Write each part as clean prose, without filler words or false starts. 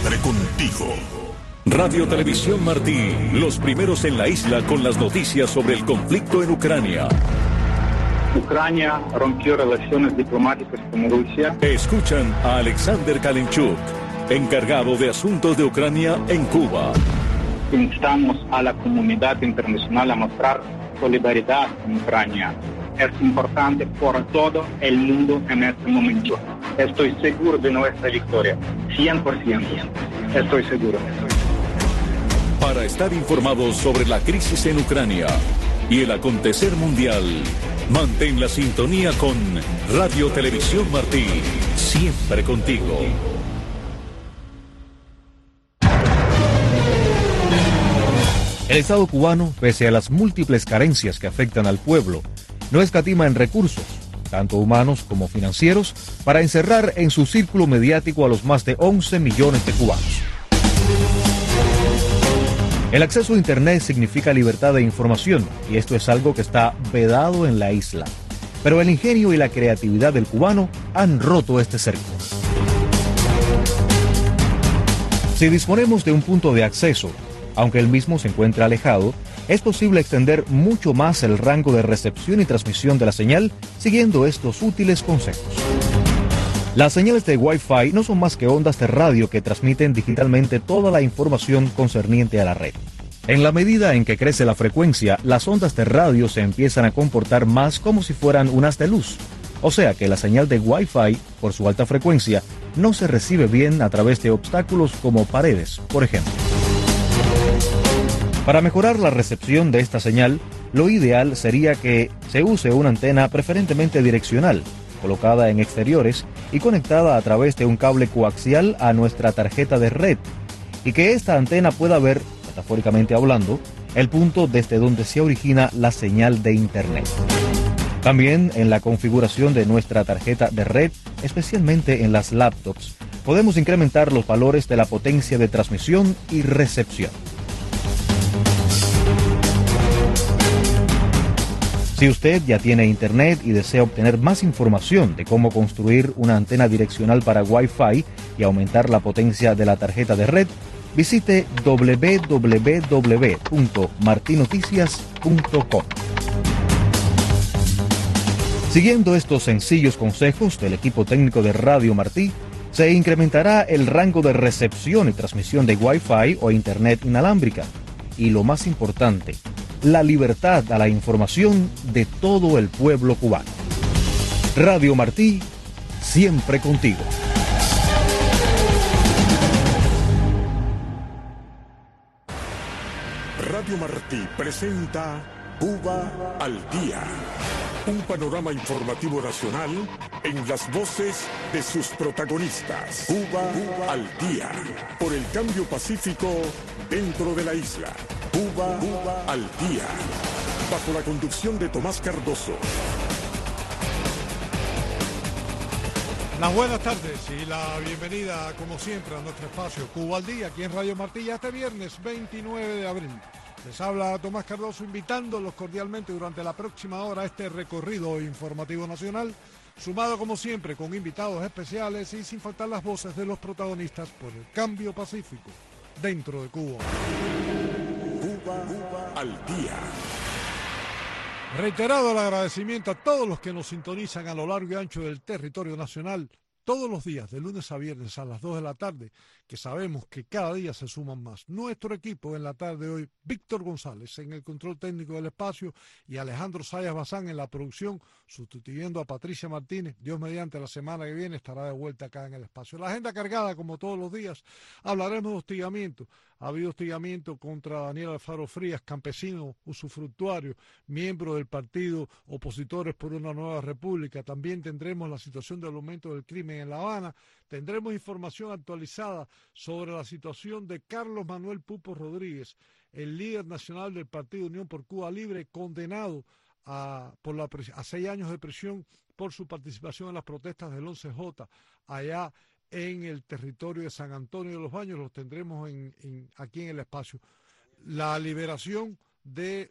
siempre contigo. Radio Televisión Martí, los primeros en la isla con las noticias sobre el conflicto en Ucrania. Ucrania rompió relaciones diplomáticas con Rusia. Escuchan a Alexander Kalinchuk, encargado de asuntos de Ucrania en Cuba. Instamos a la comunidad internacional a mostrar solidaridad con Ucrania. Es importante por todo el mundo en este momento. Estoy seguro de nuestra victoria. 100%. Estoy seguro. Para estar informados sobre la crisis en Ucrania y el acontecer mundial, mantén la sintonía con Radio Televisión Martí, siempre contigo. El Estado cubano, pese a las múltiples carencias que afectan al pueblo, no escatima en recursos, tanto humanos como financieros, para encerrar en su círculo mediático a los más de 11 millones de cubanos. El acceso a Internet significa libertad de información, y esto es algo que está vedado en la isla. Pero el ingenio y la creatividad del cubano han roto este cerco. Si disponemos de un punto de acceso, aunque el mismo se encuentra alejado, es posible extender mucho más el rango de recepción y transmisión de la señal siguiendo estos útiles consejos. Las señales de Wi-Fi no son más que ondas de radio que transmiten digitalmente toda la información concerniente a la red. En la medida en que crece la frecuencia, las ondas de radio se empiezan a comportar más como si fueran un haz de luz. O sea que la señal de Wi-Fi, por su alta frecuencia, no se recibe bien a través de obstáculos como paredes, por ejemplo. Para mejorar la recepción de esta señal, lo ideal sería que se use una antena preferentemente direccional, colocada en exteriores y conectada a través de un cable coaxial a nuestra tarjeta de red, y que esta antena pueda ver, metafóricamente hablando, el punto desde donde se origina la señal de Internet. También en la configuración de nuestra tarjeta de red, especialmente en las laptops, podemos incrementar los valores de la potencia de transmisión y recepción. Si usted ya tiene Internet y desea obtener más información de cómo construir una antena direccional para Wi-Fi y aumentar la potencia de la tarjeta de red, visite www.martinoticias.com. Siguiendo estos sencillos consejos del equipo técnico de Radio Martí, se incrementará el rango de recepción y transmisión de Wi-Fi o Internet inalámbrica. Y lo más importante, la libertad a la información de todo el pueblo cubano. Radio Martí, siempre contigo. Radio Martí presenta Cuba al Día. Un panorama informativo nacional en las voces de sus protagonistas. Cuba al Día. Por el cambio pacífico dentro de la isla. Cuba al Día. Bajo la conducción de Tomás Cardoso. Las buenas tardes y la bienvenida, como siempre, a nuestro espacio Cuba al Día, aquí en Radio Martí, este viernes 29 de abril. Les habla Tomás Cardoso, invitándolos cordialmente durante la próxima hora a este recorrido informativo nacional, sumado como siempre con invitados especiales y sin faltar las voces de los protagonistas por el cambio pacífico dentro de Cuba. Cuba al Día. Reiterado el agradecimiento a todos los que nos sintonizan a lo largo y ancho del territorio nacional, todos los días, de lunes a viernes a las 2 de la tarde, que sabemos que cada día se suman más. Nuestro equipo en la tarde de hoy, Víctor González en el control técnico del espacio y Alejandro Sayas Bazán en la producción, sustituyendo a Patricia Martínez. Dios mediante, la semana que viene estará de vuelta acá en el espacio. La agenda cargada, como todos los días, hablaremos de hostigamiento. Ha habido hostigamiento contra Daniel Alfaro Frías, campesino usufructuario, miembro del partido Opositores por una Nueva República. También tendremos la situación del aumento del crimen en La Habana. Tendremos información actualizada sobre la situación de Carlos Manuel Pupo Rodríguez, el líder nacional del Partido Unión por Cuba Libre, condenado a 6 años de prisión por su participación en las protestas del 11J allá en el territorio de San Antonio de los Baños. Los tendremos aquí en el espacio. La liberación de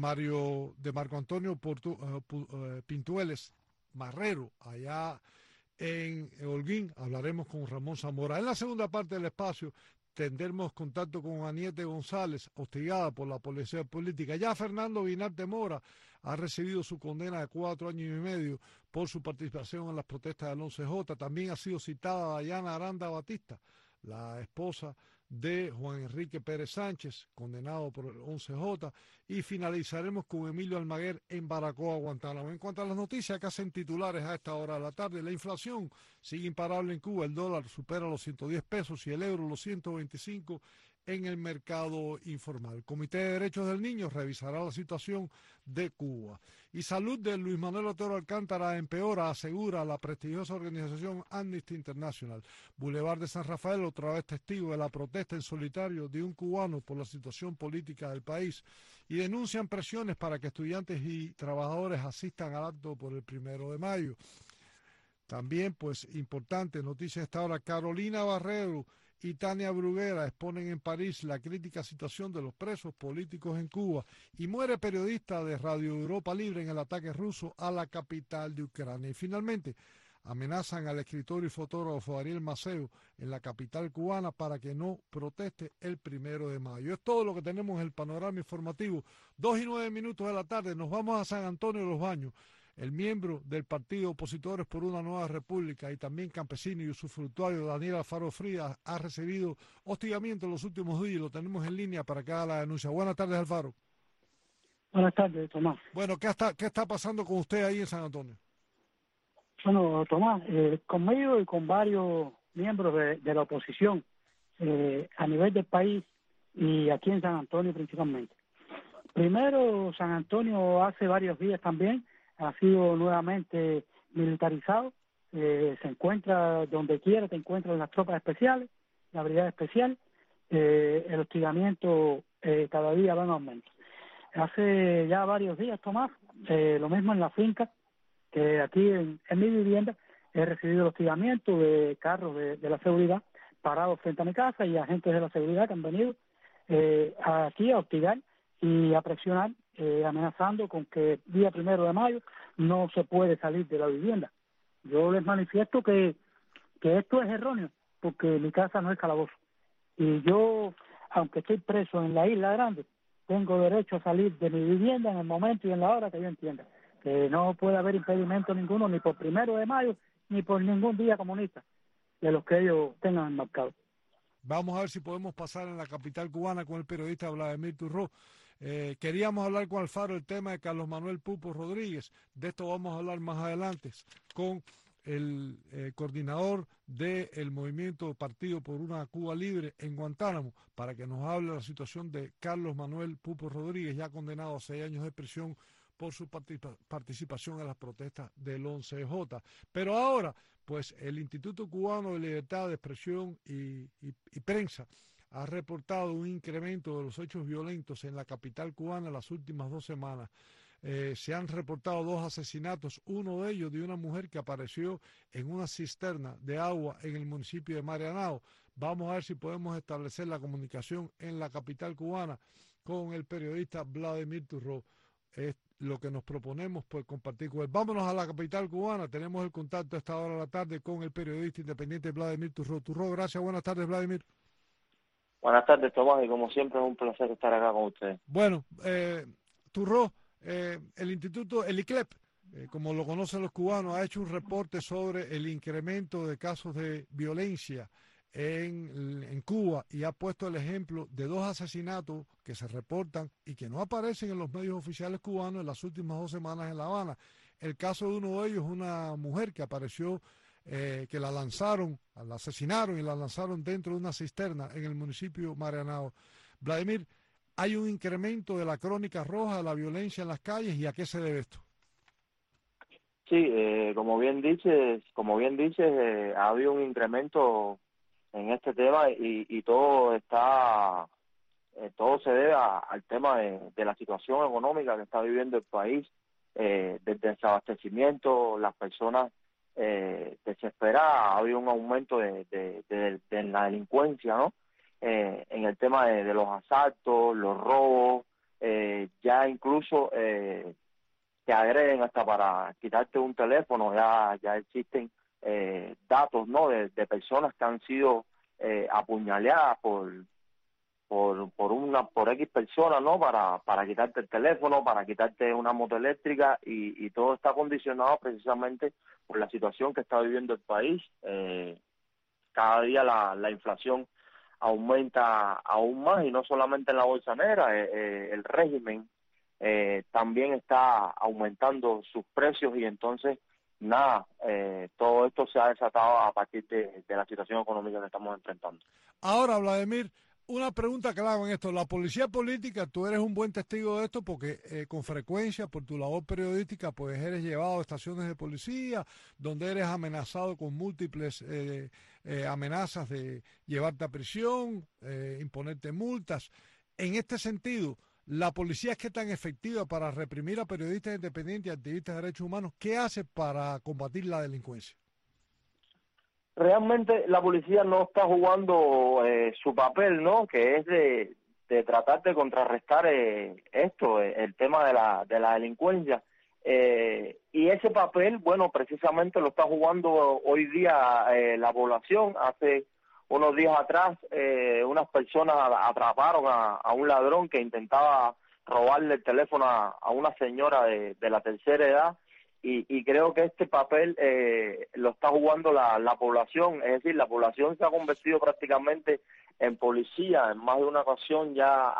Marco Antonio Pintueles Marrero, allá en Holguín. Hablaremos con Ramón Zamora. En la segunda parte del espacio tendremos contacto con Aniete González, hostigada por la policía política. Ya Fernando Guinarte Mora ha recibido su condena de 4 años y medio por su participación en las protestas del 11J. También ha sido citada Dayana Aranda Batista, la esposa de Juan Enrique Pérez Sánchez, condenado por el 11J, y finalizaremos con Emilio Almaguer en Baracoa, Guantánamo. En cuanto a las noticias que hacen titulares a esta hora de la tarde, la inflación sigue imparable en Cuba, el dólar supera los 110 pesos y el euro los 125 en el mercado informal. El Comité de Derechos del Niño revisará la situación de Cuba. Y salud de Luis Manuel Otero Alcántara empeora, asegura la prestigiosa organización Amnesty International. Boulevard de San Rafael, otra vez testigo de la protesta en solitario de un cubano por la situación política del país, y denuncian presiones para que estudiantes y trabajadores asistan al acto por el 1 de mayo. También, pues, importante noticia esta hora, Carolina Barrero y Tania Bruguera exponen en París la crítica situación de los presos políticos en Cuba, y muere periodista de Radio Europa Libre en el ataque ruso a la capital de Ucrania. Y finalmente, amenazan al escritor y fotógrafo Ariel Maceo en la capital cubana para que no proteste el 1 de mayo. Es todo lo que tenemos en el panorama informativo. 2:09 de la tarde, nos vamos a San Antonio de los Baños. El miembro del partido Opositores por una Nueva República y también campesino y usufructuario Daniel Alfaro Frías ha recibido hostigamiento en los últimos días y lo tenemos en línea para que haga la denuncia. Buenas tardes, Alfaro. Buenas tardes, Tomás. Bueno, ¿qué está pasando con usted ahí en San Antonio? Bueno, Tomás, conmigo y con varios miembros de la oposición a nivel del país y aquí en San Antonio principalmente. Primero, San Antonio hace varios días también ha sido nuevamente militarizado, se encuentra donde quiera, te encuentran las tropas especiales, la brigada especial, el hostigamiento cada día va en aumento. Hace ya varios días, Tomás, lo mismo en la finca, que aquí en mi vivienda he recibido el hostigamiento de carros de la seguridad parados frente a mi casa y agentes de la seguridad que han venido aquí a hostigar y a presionar, amenazando con que el día 1 de mayo no se puede salir de la vivienda. Yo les manifiesto que esto es erróneo, porque mi casa no es calabozo. Y yo, aunque estoy preso en la Isla Grande, tengo derecho a salir de mi vivienda en el momento y en la hora que yo entienda. Que no puede haber impedimento ninguno, ni por 1 de mayo, ni por ningún día comunista, de los que ellos tengan enmarcado. Vamos a ver si podemos pasar en la capital cubana con el periodista Vladimir Turró. Queríamos hablar con Alfaro el tema de Carlos Manuel Pupo Rodríguez. De esto vamos a hablar más adelante con el coordinador del movimiento Partido por una Cuba Libre en Guantánamo, para que nos hable de la situación de Carlos Manuel Pupo Rodríguez, ya condenado a 6 años de prisión por su participación en las protestas del 11J. Pero ahora, pues el Instituto Cubano de Libertad de Expresión y Prensa ha reportado un incremento de los hechos violentos en la capital cubana en las últimas 2 semanas. Se han reportado 2 asesinatos, uno de ellos de una mujer que apareció en una cisterna de agua en el municipio de Marianao. Vamos a ver si podemos establecer la comunicación en la capital cubana con el periodista Vladimir Turró. Es lo que nos proponemos, pues, compartir con él. Vámonos a la capital cubana. Tenemos el contacto a esta hora de la tarde con el periodista independiente Vladimir Turró. Turró, gracias. Buenas tardes, Vladimir. Buenas tardes, Tomás, y como siempre es un placer estar acá con ustedes. Bueno, Turró, el Instituto, el ICLEP, como lo conocen los cubanos, ha hecho un reporte sobre el incremento de casos de violencia en Cuba y ha puesto el ejemplo de 2 asesinatos que se reportan y que no aparecen en los medios oficiales cubanos en las últimas 2 semanas en La Habana. El caso de uno de ellos es una mujer que apareció, que la asesinaron y la lanzaron dentro de una cisterna en el municipio Marianao. Vladimir, ¿hay un incremento de la crónica roja de la violencia en las calles y a qué se debe esto? Sí, como bien dices, ha habido un incremento en este tema y todo se debe al tema de la situación económica que está viviendo el país, del desabastecimiento, las personas desesperadas. Ha habido un aumento de la delincuencia, ¿no? En el tema de los asaltos, los robos, ya incluso te agreden hasta para quitarte un teléfono, ya existen datos, ¿no?, de personas que han sido apuñaleadas por X personas, ¿no?, para quitarte el teléfono, para quitarte una moto eléctrica, y todo está condicionado precisamente por la situación que está viviendo el país. Cada día la inflación aumenta aún más, y no solamente en la bolsa negra. El régimen también está aumentando sus precios, y entonces todo esto se ha desatado a partir de la situación económica que estamos enfrentando. Ahora, Vladimir, una pregunta clave en esto. La policía política, tú eres un buen testigo de esto porque con frecuencia, por tu labor periodística, pues eres llevado a estaciones de policía, donde eres amenazado con múltiples amenazas de llevarte a prisión, imponerte multas. En este sentido, ¿la policía es que tan efectiva para reprimir a periodistas independientes y activistas de derechos humanos? ¿Qué hace para combatir la delincuencia? Realmente la policía no está jugando su papel, ¿no?, que es de tratar de contrarrestar el tema de la delincuencia. Y ese papel, bueno, precisamente lo está jugando hoy día la población. Hace unos días atrás unas personas atraparon a un ladrón que intentaba robarle el teléfono a una señora de la tercera edad, y creo que este papel lo está jugando la población. Es decir, la población se ha convertido prácticamente en policía. En más de una ocasión ya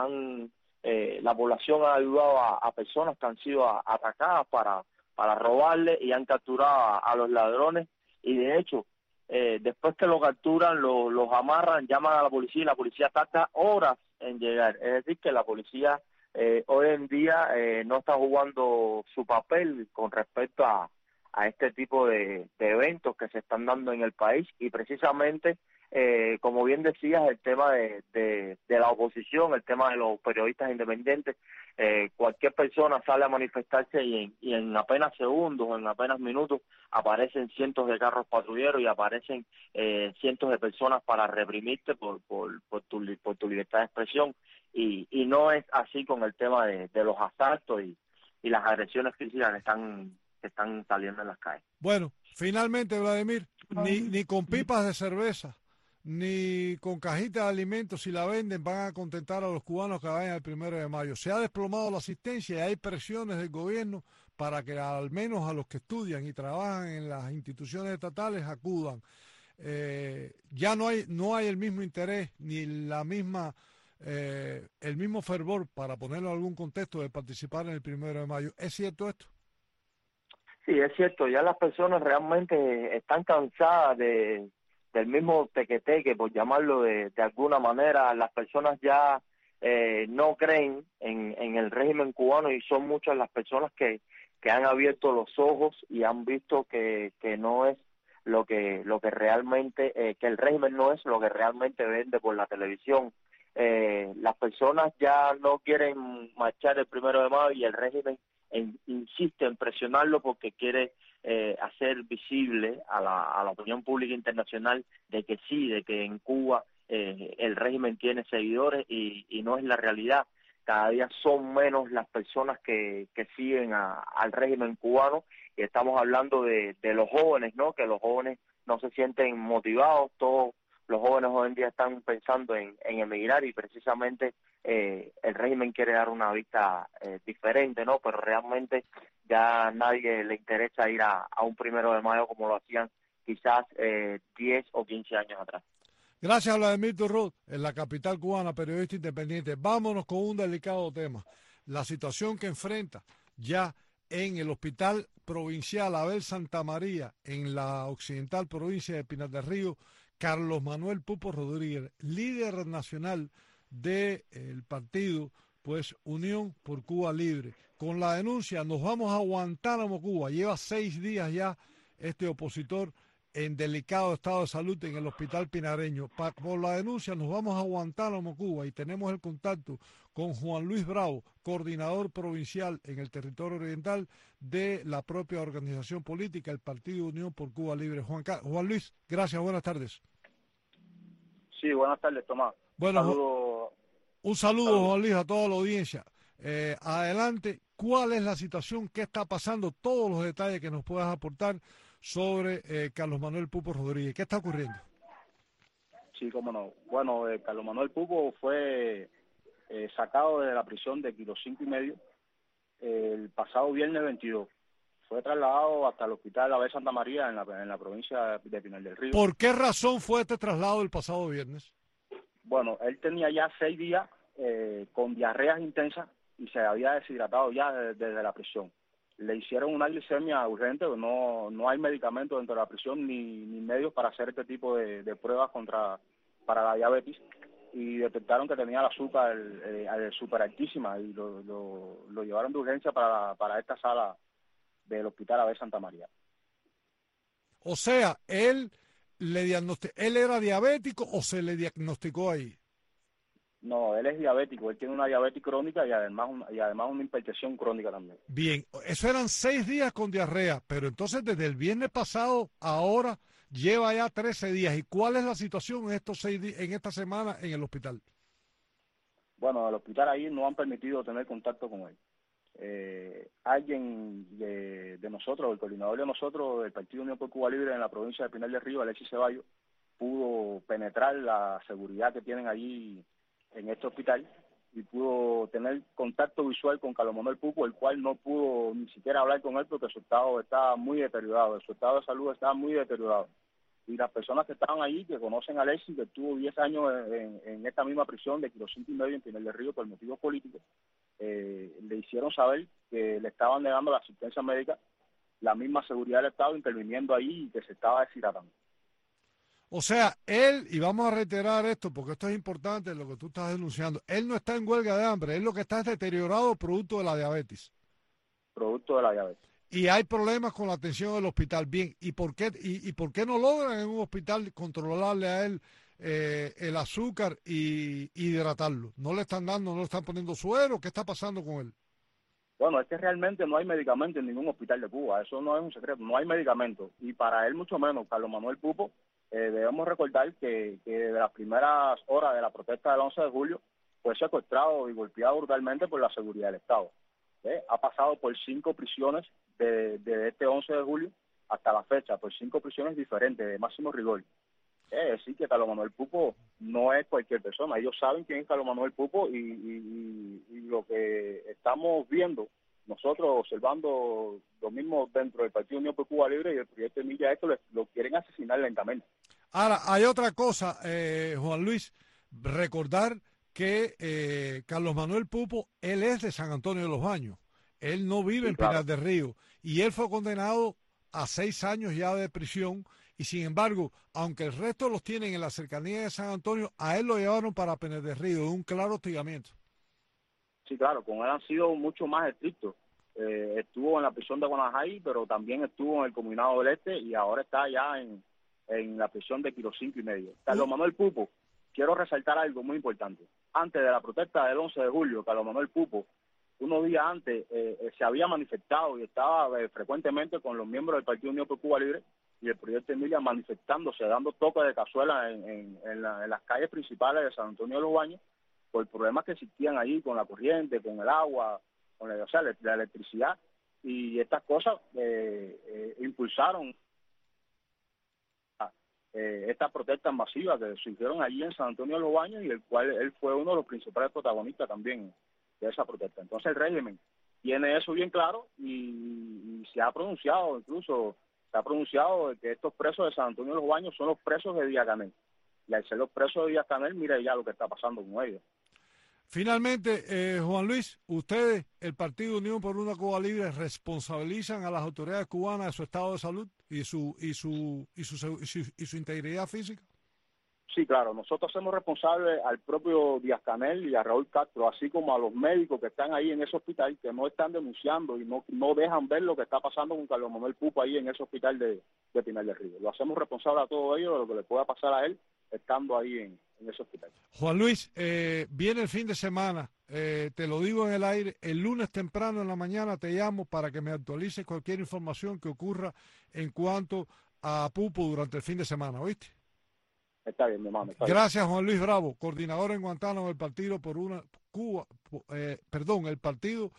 la población ha ayudado a personas que han sido atacadas para robarle, y han capturado a los ladrones, y de hecho después que lo capturan, los amarran, llaman a la policía, y la policía tarda horas en llegar. Es decir, que la policía hoy en día no está jugando su papel con respecto a este tipo de eventos que se están dando en el país. Y precisamente, como bien decías, el tema de la oposición, el tema de los periodistas independientes, cualquier persona sale a manifestarse, y en apenas segundos, en apenas minutos, aparecen cientos de carros patrulleros y aparecen cientos de personas para reprimirte por tu libertad de expresión. Y no es así con el tema de los asaltos y las agresiones físicas que están saliendo en las calles. Bueno, finalmente, Vladimir, ni con pipas de cerveza, ni con cajitas de alimentos, si la venden, van a contentar a los cubanos que vayan el 1 de mayo. Se ha desplomado la asistencia y hay presiones del gobierno para que al menos a los que estudian y trabajan en las instituciones estatales acudan. Ya no hay el mismo interés ni el mismo fervor, para ponerlo en algún contexto, de participar en el 1 de mayo. ¿Es cierto esto? Sí, es cierto. Ya las personas realmente están cansadas del mismo teque-teque, por llamarlo de alguna manera. Las personas ya no creen en el régimen cubano, y son muchas las personas que han abierto los ojos y han visto que no es lo que realmente, que el régimen no es lo que realmente vende por la televisión. Las personas ya no quieren marchar el 1 de mayo, y el régimen insiste en presionarlo porque quiere hacer visible a la opinión pública internacional de que sí, de que en Cuba el régimen tiene seguidores, y no es la realidad. Cada día son menos las personas que siguen al régimen cubano, y estamos hablando de los jóvenes, ¿no?, que los jóvenes no se sienten motivados. Todos los jóvenes hoy en día están pensando en emigrar, y precisamente el régimen quiere dar una vista diferente, ¿no? Pero realmente ya a nadie le interesa ir a un 1 de mayo como lo hacían quizás 10 o 15 años atrás. Gracias, Vladimir Turrot, en la capital cubana, periodista independiente. Vámonos con un delicado tema. La situación que enfrenta ya en el Hospital Provincial Abel Santa María, en la occidental provincia de Pinar del Río, Carlos Manuel Pupo Rodríguez, líder nacional del partido Unión por Cuba Libre. Con la denuncia, nos vamos a Guantánamo, Cuba. Lleva 6 días ya este opositor en delicado estado de salud en el hospital pinareño. Por la denuncia nos vamos a Guantánamo, Cuba, y tenemos el contacto con Juan Luis Bravo, coordinador provincial en el territorio oriental de la propia organización política, el Partido Unión por Cuba Libre. Juan Luis, gracias, buenas tardes. Sí, buenas tardes, Tomás. Bueno, un saludo, Juan Luis, a toda la audiencia. Adelante, ¿cuál es la situación? ¿Qué está pasando? Todos los detalles que nos puedas aportar sobre Carlos Manuel Pupo Rodríguez. ¿Qué está ocurriendo? Sí, cómo no. Bueno, Carlos Manuel Pupo fue sacado de la prisión de Kilo 5,5 el pasado viernes 22. Fue trasladado hasta el hospital Abel Santa María en la provincia de Pinar del Río. ¿Por qué razón fue este traslado el pasado viernes? Bueno, él tenía ya 6 días con diarreas intensas y se había deshidratado ya desde la prisión. Le hicieron una glicemia urgente, no hay medicamentos dentro de la prisión ni medios para hacer este tipo de pruebas para la diabetes, y detectaron que tenía el azúcar súper altísima y lo llevaron de urgencia para esta sala del hospital Abel Santa María. O sea, ¿él era diabético o se le diagnosticó ahí? No, él es diabético, él tiene una diabetes crónica y además una hipertensión crónica también. Bien, eso eran 6 días con diarrea, pero entonces desde el viernes pasado ahora lleva ya 13 días. ¿Y cuál es la situación en estos 6 días, en esta semana en el hospital? Bueno, en el hospital ahí no han permitido tener contacto con él. Alguien de nosotros, el coordinador de nosotros del Partido Unión por Cuba Libre en la provincia de Pinar del Río, Alexis Ceballos, pudo penetrar la seguridad que tienen allí en este hospital y pudo tener contacto visual con Carlos Manuel Pupo, el cual no pudo ni siquiera hablar con él porque su estado estaba muy deteriorado, su estado de salud estaba muy deteriorado. Y las personas que estaban allí, que conocen a Alexis, que estuvo 10 años en esta misma prisión de Kilo 5,5 en Pinar del Río por motivos políticos, le hicieron saber que le estaban negando la asistencia médica, la misma seguridad del Estado interviniendo ahí y que se estaba deshidratando. O sea, él, y vamos a reiterar esto porque esto es importante lo que tú estás denunciando, él no está en huelga de hambre, él lo que está es deteriorado producto de la diabetes. Producto de la diabetes. Y hay problemas con la atención del hospital. Bien, ¿y por qué no logran en un hospital controlarle a él el azúcar y hidratarlo? ¿No le están dando, no le están poniendo suero? ¿Qué está pasando con él? Bueno, es que realmente no hay medicamento en ningún hospital de Cuba, eso no es un secreto, no hay medicamento. Y para él mucho menos, Carlos Manuel Pupo, debemos recordar que desde las primeras horas de la protesta del 11 de julio fue secuestrado y golpeado brutalmente por la seguridad del Estado. Ha pasado por 5 prisiones desde este 11 de julio hasta la fecha, por 5 prisiones diferentes de máximo rigor. Es decir, que Carlos Manuel Pupo no es cualquier persona. Ellos saben quién es Carlos Manuel Pupo y lo que estamos viendo, nosotros observando lo mismo dentro del Partido Unión por Cuba Libre y el proyecto de Milla, esto lo quieren asesinar lentamente. Ahora, hay otra cosa, Juan Luis, recordar que Carlos Manuel Pupo, él es de San Antonio de los Baños, él no vive en Pinar del Río y él fue condenado a 6 años ya de prisión y sin embargo, aunque el resto los tienen en la cercanía de San Antonio, a él lo llevaron para Pinar del Río, un claro hostigamiento. Sí, claro, con él han sido mucho más estrictos. Estuvo en la prisión de Guanajay, pero también estuvo en el Combinado del Este y ahora está ya en la prisión de Kilo 5,5. Carlos Manuel Pupo, quiero resaltar algo muy importante. Antes de la protesta del 11 de julio, Carlos Manuel Pupo, unos días antes, se había manifestado y estaba frecuentemente con los miembros del Partido Unión por Cuba Libre y el proyecto Emilia manifestándose, dando toques de cazuela en las calles principales de San Antonio de los Baños por problemas que existían allí con la corriente, con el agua, con la electricidad, y estas cosas impulsaron estas protestas masivas que surgieron allí en San Antonio de los Baños y el cual él fue uno de los principales protagonistas también de esa protesta. Entonces el régimen tiene eso bien claro y se ha pronunciado, incluso se ha pronunciado de que estos presos de San Antonio de los Baños son los presos de Díaz-Canel. Y al ser los presos de Díaz-Canel, mire ya lo que está pasando con ellos. Finalmente, Juan Luis, ustedes, el Partido Unión por una Cuba Libre, responsabilizan a las autoridades cubanas de su estado de salud y su integridad física. Sí, claro, nosotros hacemos responsables al propio Díaz-Canel y a Raúl Castro, así como a los médicos que están ahí en ese hospital, que no están denunciando y no dejan ver lo que está pasando con Carlos Manuel Pupo ahí en ese hospital de Pinar del Río. Lo hacemos responsable a todos ellos de lo que le pueda pasar a él estando ahí en ese hospital. Juan Luis, viene el fin de semana, te lo digo en el aire, el lunes temprano en la mañana te llamo para que me actualices cualquier información que ocurra en cuanto a Pupo durante el fin de semana, ¿oíste? Está bien, mi hermano. Gracias, Juan Luis Bravo, coordinador en Guantánamo del Partido por una Cuba, el Partido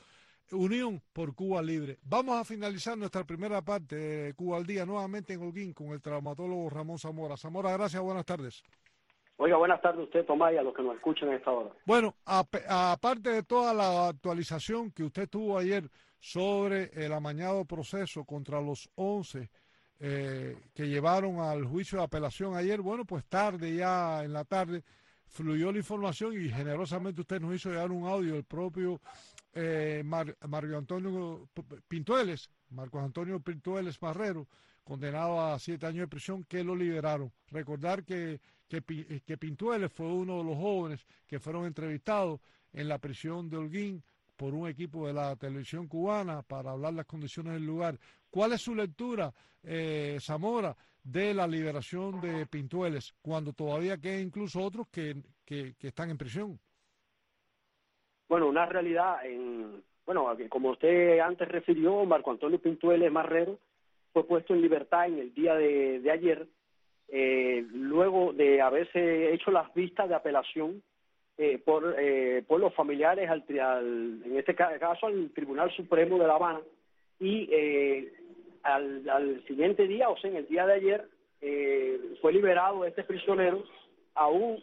Unión por Cuba Libre. Vamos a finalizar nuestra primera parte de Cuba al Día nuevamente en Holguín con el traumatólogo Ramón Zamora. Zamora, gracias, buenas tardes. Oiga, buenas tardes a usted, Tomás, y a los que nos escuchan a esta hora. Bueno, aparte de toda la actualización que usted tuvo ayer sobre el amañado proceso contra los 11 que llevaron al juicio de apelación ayer, bueno, pues tarde, ya en la tarde, fluyó la información y generosamente usted nos hizo llegar un audio del propio Marco Antonio Pintueles Marrero, condenado a 7 años de prisión, que lo liberaron. Recordar que Pintueles fue uno de los jóvenes que fueron entrevistados en la prisión de Holguín por un equipo de la televisión cubana para hablar las condiciones del lugar. ¿Cuál es su lectura, Zamora, de la liberación de Pintueles, cuando todavía quedan incluso otros que están en prisión? Bueno, una realidad, como usted antes refirió, Marco Antonio Pintueles Marrero fue puesto en libertad en el día de ayer, luego de haberse hecho las vistas de apelación por los familiares, en este caso al Tribunal Supremo de La Habana, y al siguiente día, o sea, en el día de ayer, fue liberado este prisionero. Aún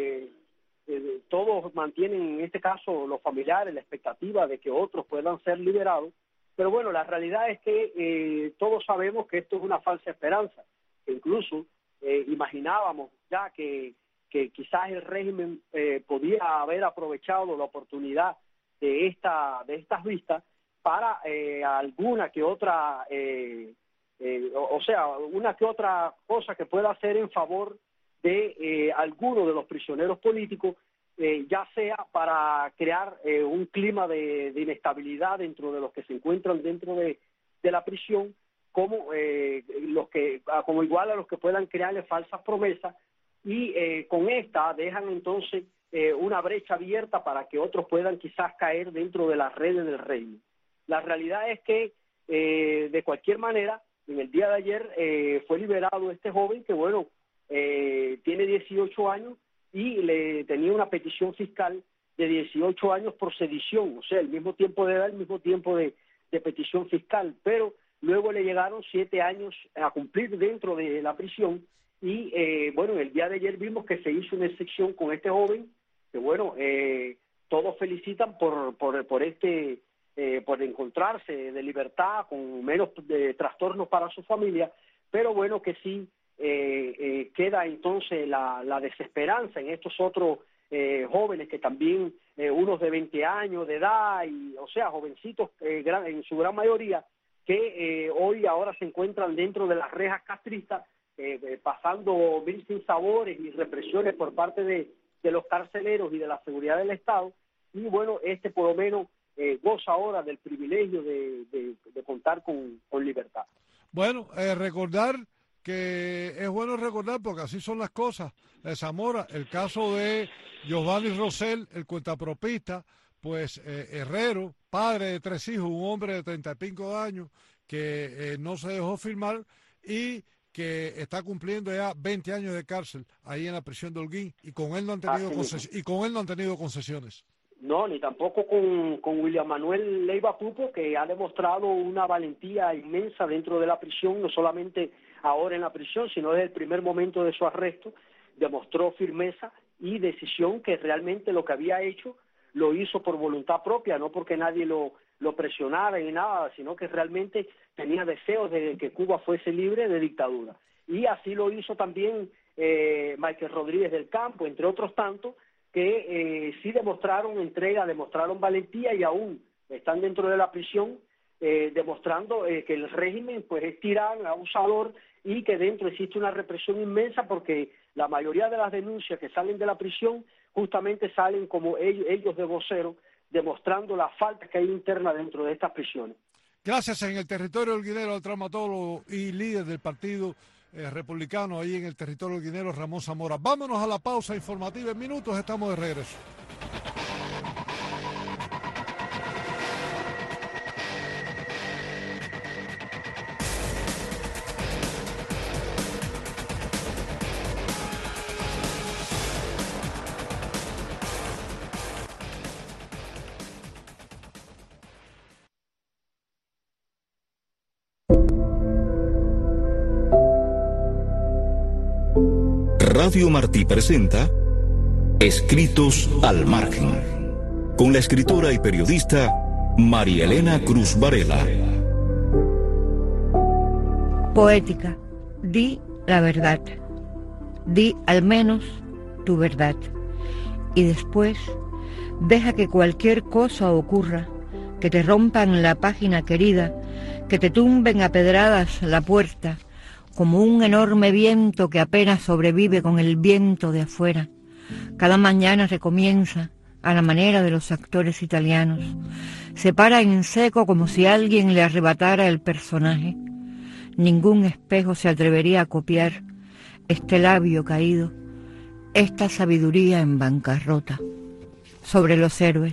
todos mantienen, en este caso los familiares, la expectativa de que otros puedan ser liberados, pero bueno, la realidad es que todos sabemos que esto es una falsa esperanza. Incluso imaginábamos ya que quizás el régimen podía haber aprovechado la oportunidad de estas vistas para alguna que otra, una que otra cosa que pueda hacer en favor de alguno de los prisioneros políticos, ya sea para crear un clima de inestabilidad dentro de los que se encuentran dentro de la prisión, como igual a los que puedan crearle falsas promesas, y con esta dejan entonces una brecha abierta para que otros puedan quizás caer dentro de las redes del régimen. La realidad es que de cualquier manera, en el día de ayer fue liberado este joven que, bueno, tiene 18 años y le tenía una petición fiscal de 18 años por sedición, o sea, el mismo tiempo de edad, el mismo tiempo de petición fiscal, pero luego le llegaron 7 años a cumplir dentro de la prisión y, bueno, el día de ayer vimos que se hizo una excepción con este joven, que, bueno, todos felicitan por encontrarse de libertad, con menos trastornos para su familia, pero bueno, que sí queda entonces la desesperanza en estos otros jóvenes que también, unos de 20 años de edad, o sea, jovencitos en su gran mayoría, que ahora se encuentran dentro de las rejas castristas, pasando mil sinsabores y represiones por parte de los carceleros y de la seguridad del Estado, y bueno, por lo menos goza ahora del privilegio de contar con libertad. Bueno, recordar que es bueno recordar, porque así son las cosas, Zamora, el caso de Giovanni Rosell, el cuentapropista, pues herrero, padre de 3 hijos, un hombre de 35 años que no se dejó firmar y que está cumpliendo ya 20 años de cárcel ahí en la prisión de Holguín, y con él no han tenido concesiones. No, ni tampoco con William Manuel Leiva Pupo, que ha demostrado una valentía inmensa dentro de la prisión, no solamente ahora en la prisión, sino desde el primer momento de su arresto, demostró firmeza y decisión, que realmente lo que había hecho lo hizo por voluntad propia, no porque nadie lo presionara ni nada, sino que realmente tenía deseos de que Cuba fuese libre de dictadura. Y así lo hizo también Michael Rodríguez del Campo, entre otros tantos, que sí demostraron entrega, demostraron valentía y aún están dentro de la prisión, demostrando que el régimen pues es tirano, abusador, y que dentro existe una represión inmensa, porque la mayoría de las denuncias que salen de la prisión justamente salen como ellos de vocero, demostrando la falta que hay interna dentro de estas prisiones. Gracias. En el territorio holguinero, al traumatólogo y líder del partido republicano ahí en el territorio holguinero, Ramón Zamora. Vámonos a la pausa informativa. En minutos estamos de regreso. Radio Martí presenta Escritos al Margen, con la escritora y periodista María Elena Cruz Varela. Poética, di la verdad, di al menos tu verdad, y después deja que cualquier cosa ocurra, que te rompan la página querida, que te tumben a pedradas la puerta, como un enorme viento que apenas sobrevive con el viento de afuera. Cada mañana recomienza a la manera de los actores italianos. Se para en seco como si alguien le arrebatara el personaje. Ningún espejo se atrevería a copiar este labio caído, esta sabiduría en bancarrota. Sobre los héroes.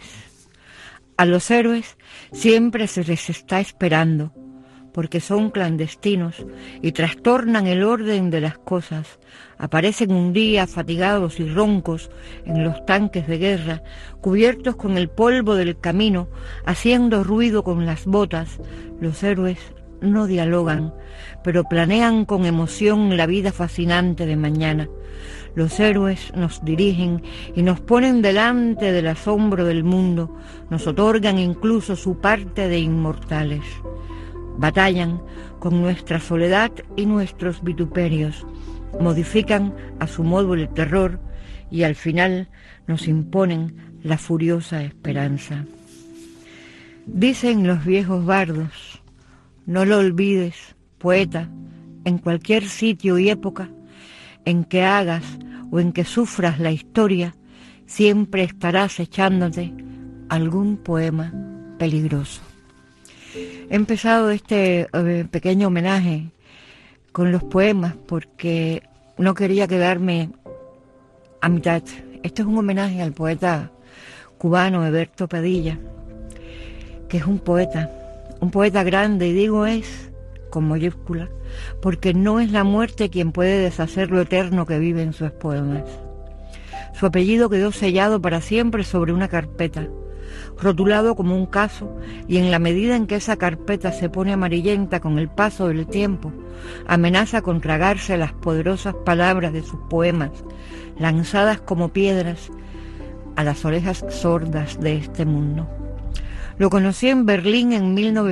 A los héroes siempre se les está esperando, porque son clandestinos y trastornan el orden de las cosas. Aparecen un día fatigados y roncos en los tanques de guerra, cubiertos con el polvo del camino, haciendo ruido con las botas. Los héroes no dialogan, pero planean con emoción la vida fascinante de mañana. Los héroes nos dirigen y nos ponen delante del asombro del mundo, nos otorgan incluso su parte de inmortales. Batallan con nuestra soledad y nuestros vituperios, modifican a su modo el terror y al final nos imponen la furiosa esperanza. Dicen los viejos bardos, no lo olvides, poeta, en cualquier sitio y época en que hagas o en que sufras la historia, siempre estarás echándote algún poema peligroso. He empezado este pequeño homenaje con los poemas porque no quería quedarme a mitad. Este es un homenaje al poeta cubano Eberto Padilla, que es un poeta grande, y digo es con mayúscula, porque no es la muerte quien puede deshacer lo eterno que vive en sus poemas. Su apellido quedó sellado para siempre sobre una carpeta, rotulado como un caso, y en la medida en que esa carpeta se pone amarillenta con el paso del tiempo, amenaza con tragarse las poderosas palabras de sus poemas, lanzadas como piedras a las orejas sordas de este mundo. Lo conocí en Berlín en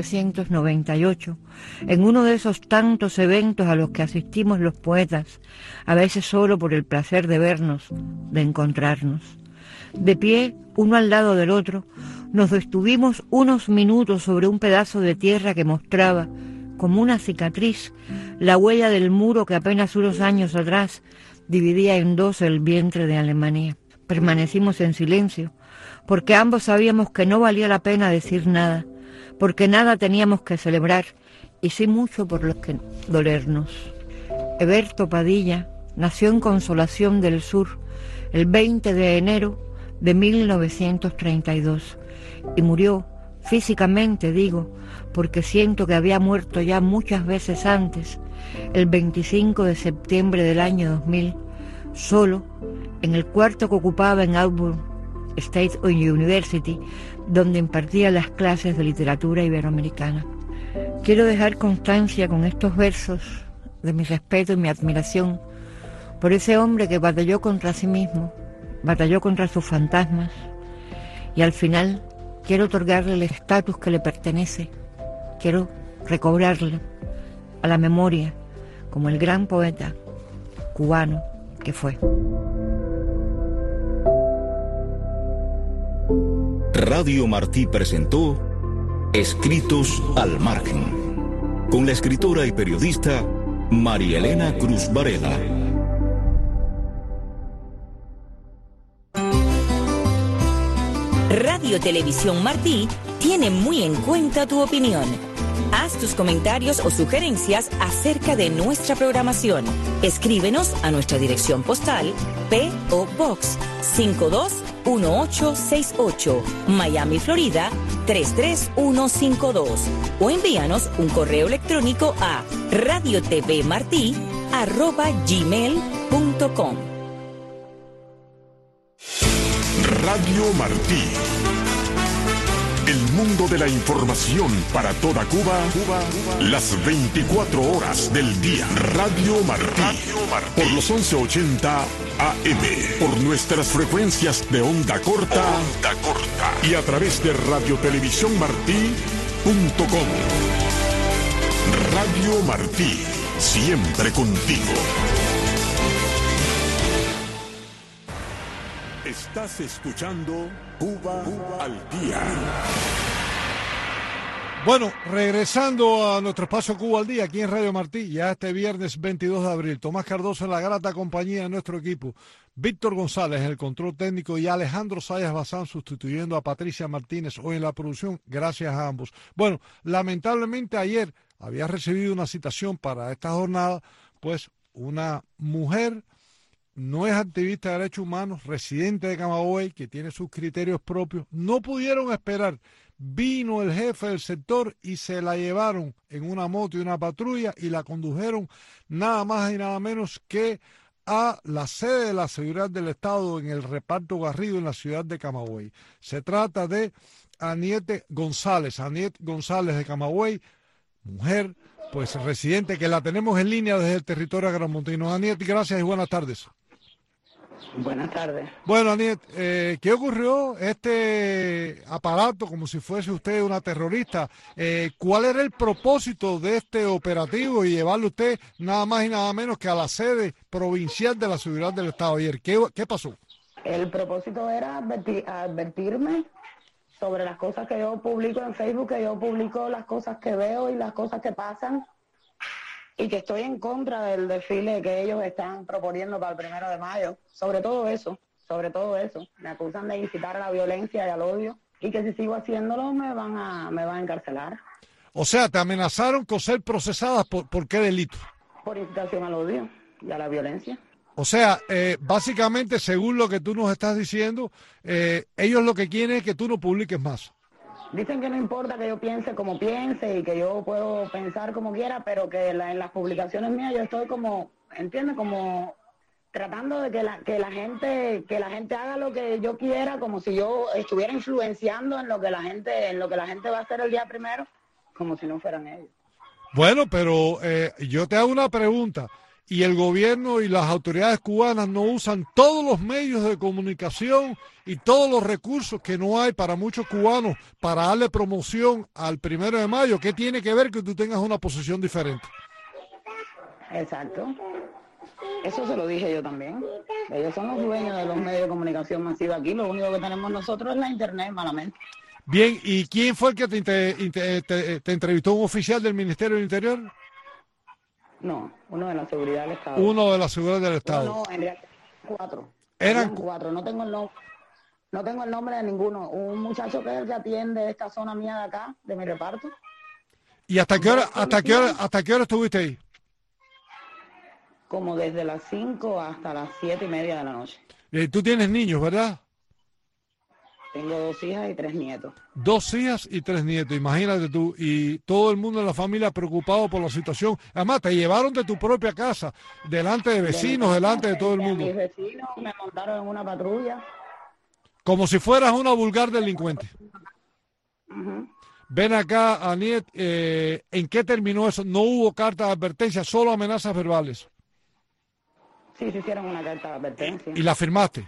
1998, en uno de esos tantos eventos a los que asistimos los poetas, a veces solo por el placer de vernos, de encontrarnos. De pie, uno al lado del otro, nos detuvimos unos minutos sobre un pedazo de tierra que mostraba, como una cicatriz, la huella del muro que apenas unos años atrás dividía en dos el vientre de Alemania. Permanecimos en silencio, porque ambos sabíamos que no valía la pena decir nada, porque nada teníamos que celebrar, y sí mucho por lo que dolernos. Eberto Padilla nació en Consolación del Sur el 20 de enero de 1932 y murió físicamente, digo, porque siento que había muerto ya muchas veces antes, el 25 de septiembre del año 2000, solo, en el cuarto que ocupaba en Auburn State University, donde impartía las clases de literatura iberoamericana. Quiero dejar constancia con estos versos de mi respeto y mi admiración por ese hombre que batalló contra sí mismo, batalló contra sus fantasmas, y al final quiero otorgarle el estatus que le pertenece, quiero recobrarle a la memoria como el gran poeta cubano que fue. Radio Martí presentó Escritos al Margen, con la escritora y periodista María Elena Cruz Varela. Radio Televisión Martí tiene muy en cuenta tu opinión. Haz tus comentarios o sugerencias acerca de nuestra programación. Escríbenos a nuestra dirección postal P.O. Box 521868, Miami, Florida 33152, o envíanos un correo electrónico a radiotvmarti@gmail.com. Radio Martí. El mundo de la información para toda Cuba, las 24 horas del día. Radio Martí, por los 1180 AM, por nuestras frecuencias de onda corta, y a través de radiotelevisiónmartí.com. Radio Martí, siempre contigo. Estás escuchando Cuba al Día. Bueno, regresando a nuestro espacio Cuba al Día, aquí en Radio Martí, ya este viernes 22 de abril. Tomás Cardoso en la grata compañía de nuestro equipo. Víctor González en el control técnico y Alejandro Sayas Bazán sustituyendo a Patricia Martínez hoy en la producción. Gracias a ambos. Bueno, lamentablemente ayer había recibido una citación para esta jornada, pues una mujer no es activista de derechos humanos, residente de Camagüey, que tiene sus criterios propios. No pudieron esperar. Vino el jefe del sector y se la llevaron en una moto y una patrulla y la condujeron nada más y nada menos que a la sede de la Seguridad del Estado en el Reparto Garrido en la ciudad de Camagüey. Se trata de Aniet González de Camagüey, mujer, pues residente, que la tenemos en línea desde el territorio agramontino. Aniet, gracias y buenas tardes. Buenas tardes. Bueno, Aniet, ¿qué ocurrió? Este aparato, como si fuese usted una terrorista, ¿cuál era el propósito de este operativo y llevarlo usted nada más y nada menos que a la sede provincial de la Seguridad del Estado ayer? ¿Qué pasó? El propósito era advertirme sobre las cosas que yo publico en Facebook, que yo publico las cosas que veo y las cosas que pasan, y que estoy en contra del desfile que ellos están proponiendo para el 1 de mayo. Sobre todo eso. Me acusan de incitar a la violencia y al odio, y que si sigo haciéndolo me van a encarcelar. O sea, te amenazaron con ser procesadas ¿por qué delito? Por incitación al odio y a la violencia. O sea, básicamente, según lo que tú nos estás diciendo, ellos lo que quieren es que tú no publiques más. Dicen que no importa que yo piense como piense y que yo puedo pensar como quiera, pero que en las publicaciones mías yo estoy como, ¿entiendes? Como tratando de que la gente haga lo que yo quiera, como si yo estuviera influenciando en lo que la gente va a hacer el día 1, como si no fueran ellos. Bueno, pero yo te hago una pregunta. Y el gobierno y las autoridades cubanas no usan todos los medios de comunicación y todos los recursos que no hay para muchos cubanos para darle promoción al 1 de mayo. ¿Qué tiene que ver que tú tengas una posición diferente? Exacto. Eso se lo dije yo también. Ellos son los dueños de los medios de comunicación masiva aquí. Lo único que tenemos nosotros es la internet, malamente. Bien, ¿y quién fue el que te entrevistó? ¿Un oficial del Ministerio del Interior? No, uno de la Seguridad del Estado. Uno de la Seguridad del Estado. No, en realidad 4. Eran 4. No tengo el nombre de ninguno. Un muchacho que es el que atiende esta zona mía de acá, de mi reparto. ¿Y hasta qué hora estuviste ahí? Como desde las 5 hasta las 7:30 de la noche. Tú tienes niños, ¿verdad? Tengo 2 hijas y 3 nietos. 2 hijas y 3 nietos, imagínate tú, y todo el mundo en la familia preocupado por la situación. Además, te llevaron de tu propia casa, delante de vecinos, delante de todo el mundo. Mis vecinos me montaron en una patrulla. Como si fueras una vulgar delincuente. Ven acá, Aniet, ¿en qué terminó eso? No hubo carta de advertencia, solo amenazas verbales. Sí, se hicieron una carta de advertencia. ¿Y la firmaste?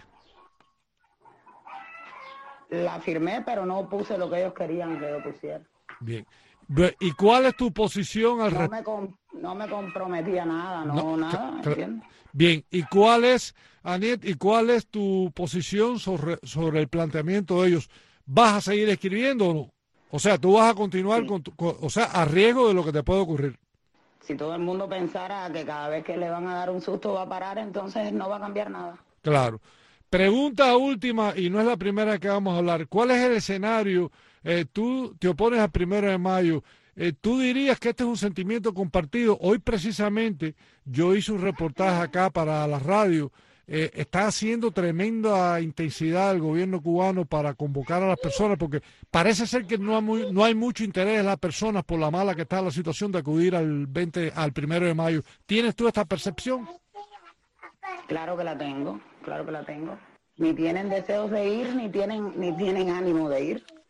La firmé, pero no puse lo que ellos querían que yo pusiera. Bien. ¿Y cuál es tu posición al respecto? No me comprometí a nada, nada, ¿entiendes? Bien, ¿y cuál es, Aniet, tu posición sobre el planteamiento de ellos? ¿Vas a seguir escribiendo o no? O sea, tú vas a continuar a riesgo de lo que te puede ocurrir. Si todo el mundo pensara que cada vez que le van a dar un susto va a parar, entonces no va a cambiar nada. Claro. Pregunta última, y no es la primera que vamos a hablar. ¿Cuál es el escenario? Tú te opones al 1 de mayo. ¿Tú dirías que este es un sentimiento compartido? Hoy precisamente yo hice un reportaje acá para la radio. Está haciendo tremenda intensidad el gobierno cubano para convocar a las personas, porque parece ser que no hay mucho interés en las personas por la mala que está la situación de acudir al 1 de mayo. ¿Tienes tú esta percepción? Claro que la tengo. Ni tienen deseos de ir, ni tienen ánimo de ir.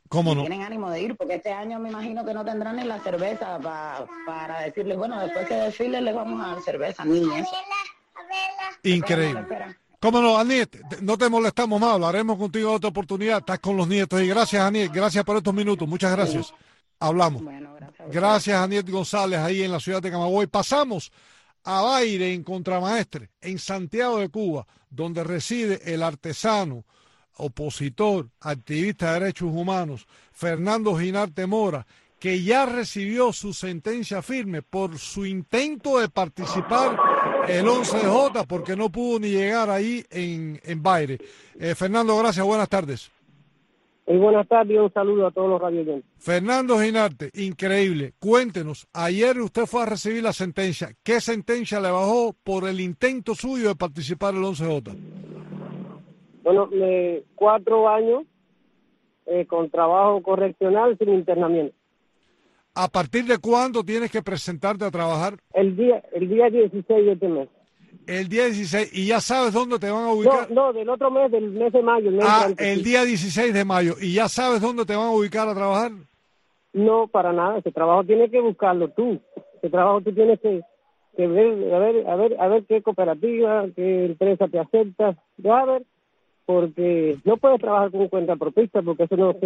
¿Cómo no? Tienen ánimo de ir, porque este año me imagino que no tendrán ni la cerveza para decirles, bueno, después que desfilen les vamos a dar cerveza, ni eso. Increíble. ¿Cómo no, Aniet? No te molestamos más, hablaremos contigo en otra oportunidad. Estás con los nietos. Y gracias, Aniet, gracias por estos minutos. Muchas gracias. Hablamos. Bueno, gracias, Aniet González, ahí en la ciudad de Camagüey. Pasamos a Baire, en Contramaestre, en Santiago de Cuba, donde reside el artesano, opositor, activista de derechos humanos, Fernando Ginarte Mora, que ya recibió su sentencia firme por su intento de participar el 11J, porque no pudo ni llegar ahí en Baire. Fernando, gracias, buenas tardes. Buenas tardes y un saludo a todos los radioyentes. Fernando Ginarte, increíble. Cuéntenos, ayer usted fue a recibir la sentencia. ¿Qué sentencia le bajó por el intento suyo de participar en el 11J? Bueno, 4 años con trabajo correccional sin internamiento. ¿A partir de cuándo tienes que presentarte a trabajar? El día 16 de este mes. El día 16, ¿y ya sabes dónde te van a ubicar? No, del otro mes, del mes de mayo. El día 16 de mayo, ¿y ya sabes dónde te van a ubicar a trabajar? No, para nada, ese trabajo tienes que buscarlo tú. Ese trabajo tú tienes que ver, a ver qué cooperativa, qué empresa te acepta, ya a ver, porque no puedes trabajar con cuenta propista, porque eso no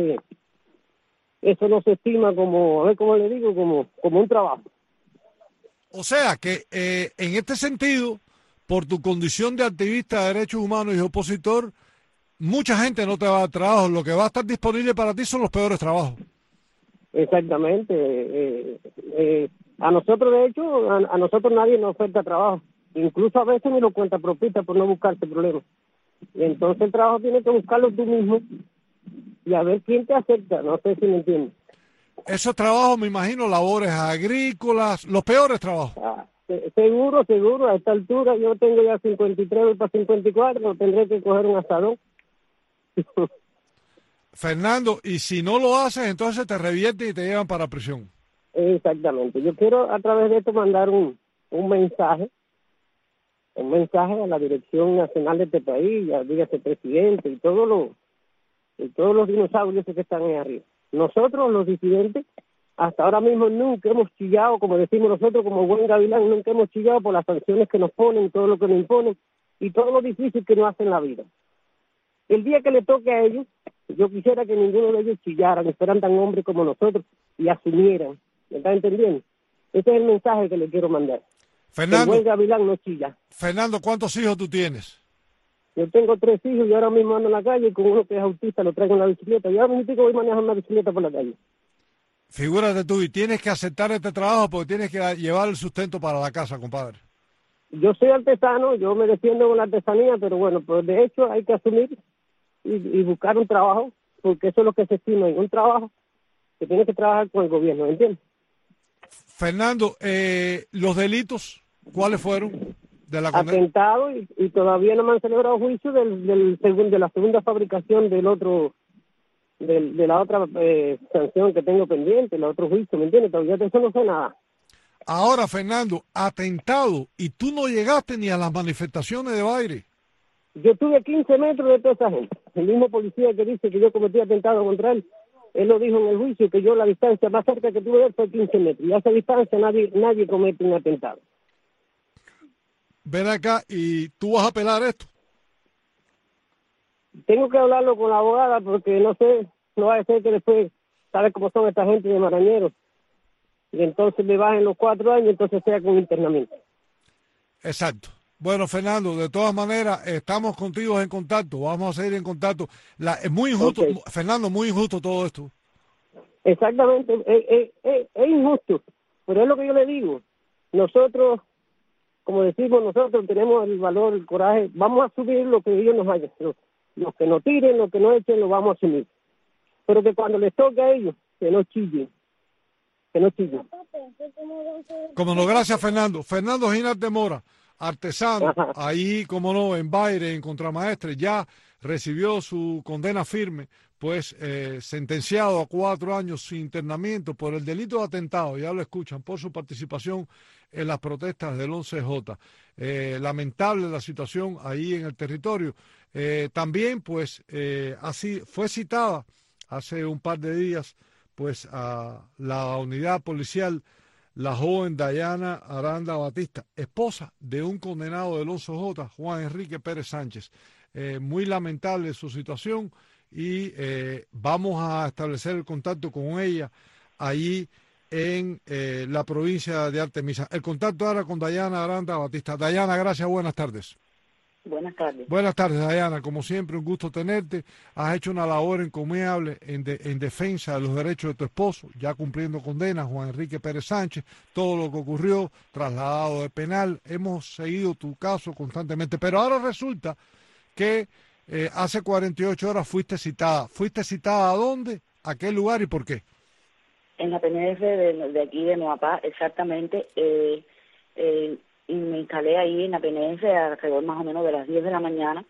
se estima como, a ver cómo le digo, como un trabajo. O sea que en este sentido, por tu condición de activista de derechos humanos y opositor, mucha gente no te va a dar trabajo. Lo que va a estar disponible para ti son los peores trabajos. Exactamente. A nosotros, de hecho, a nosotros nadie nos oferta trabajo. Incluso a veces ni lo cuenta propista por no buscarte problemas. Y entonces el trabajo tienes que buscarlo tú mismo y a ver quién te acepta. No sé si me entiendes. Esos trabajos, me imagino, labores agrícolas, los peores trabajos. Seguro, a esta altura yo tengo ya 53, voy para 54, tendré que coger un asadón. Fernando, y si no lo haces, entonces te revierten y te llevan para prisión. Exactamente. Yo quiero a través de esto mandar un mensaje a la dirección nacional de este país, ya dígase presidente y todos los dinosaurios que están ahí arriba. Nosotros, los disidentes, hasta ahora mismo nunca hemos chillado, como decimos nosotros, como buen gavilán, nunca hemos chillado por las sanciones que nos ponen, todo lo que nos imponen y todo lo difícil que nos hacen la vida. El día que le toque a ellos, yo quisiera que ninguno de ellos chillaran, fueran tan hombres como nosotros y asumieran. ¿Me está entendiendo? Ese es el mensaje que le quiero mandar. Fernando, el buen gavilán no chilla. Fernando, ¿cuántos hijos tú tienes? Yo tengo 3 hijos y ahora mismo ando en la calle y con uno que es autista lo traigo en la bicicleta. Yo ahora mismo voy manejando una bicicleta por la calle. Figúrate tú, y tienes que aceptar este trabajo porque tienes que llevar el sustento para la casa, compadre. Yo soy artesano, yo me defiendo con la artesanía, pero bueno, pues de hecho hay que asumir y buscar un trabajo, porque eso es lo que se estima, un trabajo que tiene que trabajar con el gobierno, ¿entiendes? Fernando, los delitos, ¿cuáles fueron? De la atentado y todavía no me han celebrado juicio de la segunda fabricación de la otra sanción que tengo pendiente, el otro juicio, ¿me entiendes? Todavía de eso no sé nada. Ahora, Fernando, atentado, y tú no llegaste ni a las manifestaciones de Baire. Yo estuve a 15 metros de toda esa gente. El mismo policía que dice que yo cometí atentado contra él lo dijo en el juicio, que yo la distancia más cerca que tuve de él fue 15 metros. Y a esa distancia nadie comete un atentado. Ven acá, ¿y tú vas a apelar esto? Tengo que hablarlo con la abogada porque no sé, no va a ser que después, ¿sabes cómo son esta gente de Marañeros? Y entonces me bajen los 4 años, entonces sea con internamiento. Exacto. Bueno, Fernando, de todas maneras, estamos contigo en contacto, vamos a seguir en contacto. Es muy injusto, okay. Fernando, muy injusto todo esto. Exactamente, es injusto, pero es lo que yo le digo. Nosotros, como decimos, nosotros tenemos el valor, el coraje, vamos a asumir lo que ellos nos hayan. Los que nos tiren, los que nos echen, lo vamos a asumir. Pero que cuando les toque a ellos, que no chillen. Que no chillen. Como no, gracias, Fernando. Fernando Ginarte Mora, artesano, ajá, ahí, como no, en Baire, en Contramaestre, ya recibió su condena firme, pues sentenciado a 4 años sin internamiento por el delito de atentado, ya lo escuchan, por su participación en las protestas del 11J. Lamentable la situación ahí en el territorio. También, pues, así fue citada hace un par de días, pues a la unidad policial, la joven Dayana Aranda Batista, esposa de un condenado del 11J, Juan Enrique Pérez Sánchez. Muy lamentable su situación y vamos a establecer el contacto con ella allí en la provincia de Artemisa. El contacto ahora con Dayana Aranda Batista. Dayana, gracias, buenas tardes. Buenas tardes. Buenas tardes, Dayana. Como siempre, un gusto tenerte. Has hecho una labor encomiable en defensa de los derechos de tu esposo, ya cumpliendo condena, Juan Enrique Pérez Sánchez, todo lo que ocurrió, trasladado de penal. Hemos seguido tu caso constantemente, pero ahora resulta que hace 48 horas fuiste citada. ¿Fuiste citada a dónde? ¿A qué lugar y por qué? En la PNF de aquí de Nueva Paz, exactamente. Y me instalé ahí en la PNF alrededor más o menos de las 10 de la mañana.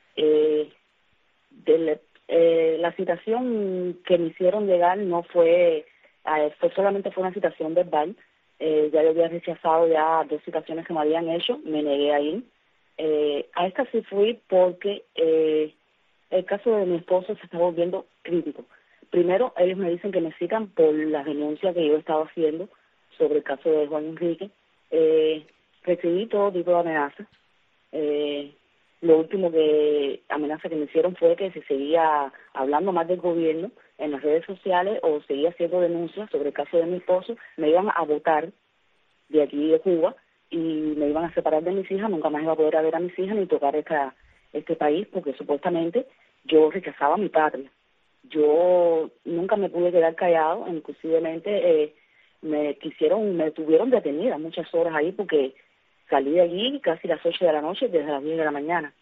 La citación que me hicieron llegar no fue solamente fue una citación verbal. Ya yo había rechazado ya 2 citaciones que me habían hecho, me negué ahí. A esta sí fui porque el caso de mi esposo se está volviendo crítico. Primero, ellos me dicen que me citan por la denuncia que yo he estado haciendo sobre el caso de Juan Enrique. Recibí todo tipo de amenazas. Lo último amenaza que me hicieron fue que si seguía hablando más del gobierno en las redes sociales o seguía haciendo denuncias sobre el caso de mi esposo, me iban a votar de aquí de Cuba y me iban a separar de mis hijas, nunca más iba a poder ver a mis hijas ni tocar este país, porque supuestamente yo rechazaba mi patria. Yo nunca me pude quedar callado, inclusivemente me tuvieron detenida muchas horas ahí porque salí de allí casi las 8 de la noche, desde las 10 de la mañana.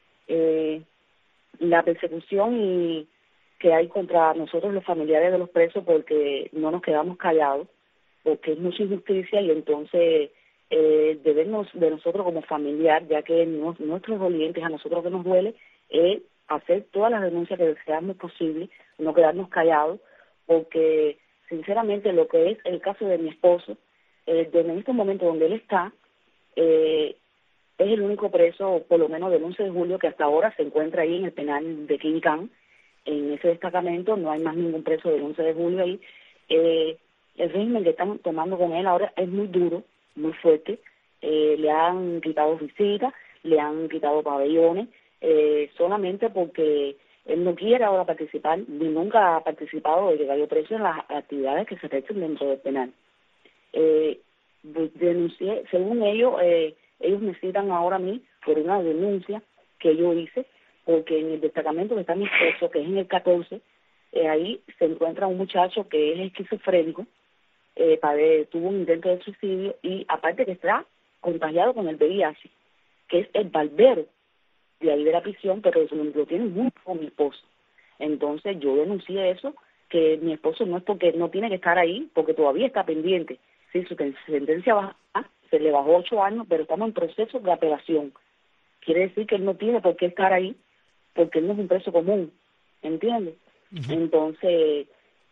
La persecución que hay contra nosotros los familiares de los presos porque no nos quedamos callados, porque es mucha injusticia y entonces deber de nosotros como familiar, ya que nuestros dolientes, a nosotros que nos duele, es hacer todas las denuncias que seamos posible, no quedarnos callados, porque sinceramente lo que es el caso de mi esposo, en este momento donde él está, es el único preso, por lo menos del 11 de julio, que hasta ahora se encuentra ahí en el penal de Quincán, en ese destacamento. No hay más ningún preso del 11 de julio ahí. El régimen que están tomando con él ahora es muy duro, muy fuerte. Le han quitado visitas, le han quitado pabellones, solamente porque él no quiere ahora participar, ni nunca ha participado desde que cayó preso en las actividades que se realizan dentro del penal. Denuncié, según ellos me citan ahora a mí por una denuncia que yo hice, porque en el destacamento que está mi esposo, que es en el 14, ahí se encuentra un muchacho que es esquizofrénico, tuvo un intento de suicidio y aparte que está contagiado con el VIH, que es el barbero de ahí de la prisión, pero eso lo tiene mucho con mi esposo. Entonces yo denuncié eso, que mi esposo no es porque no tiene que estar ahí, porque todavía está pendiente. Sí, su sentencia baja, se le bajó 8 años, pero estamos en proceso de apelación. Quiere decir que él no tiene por qué estar ahí, porque él no es un preso común, ¿entiendes? Uh-huh. Entonces,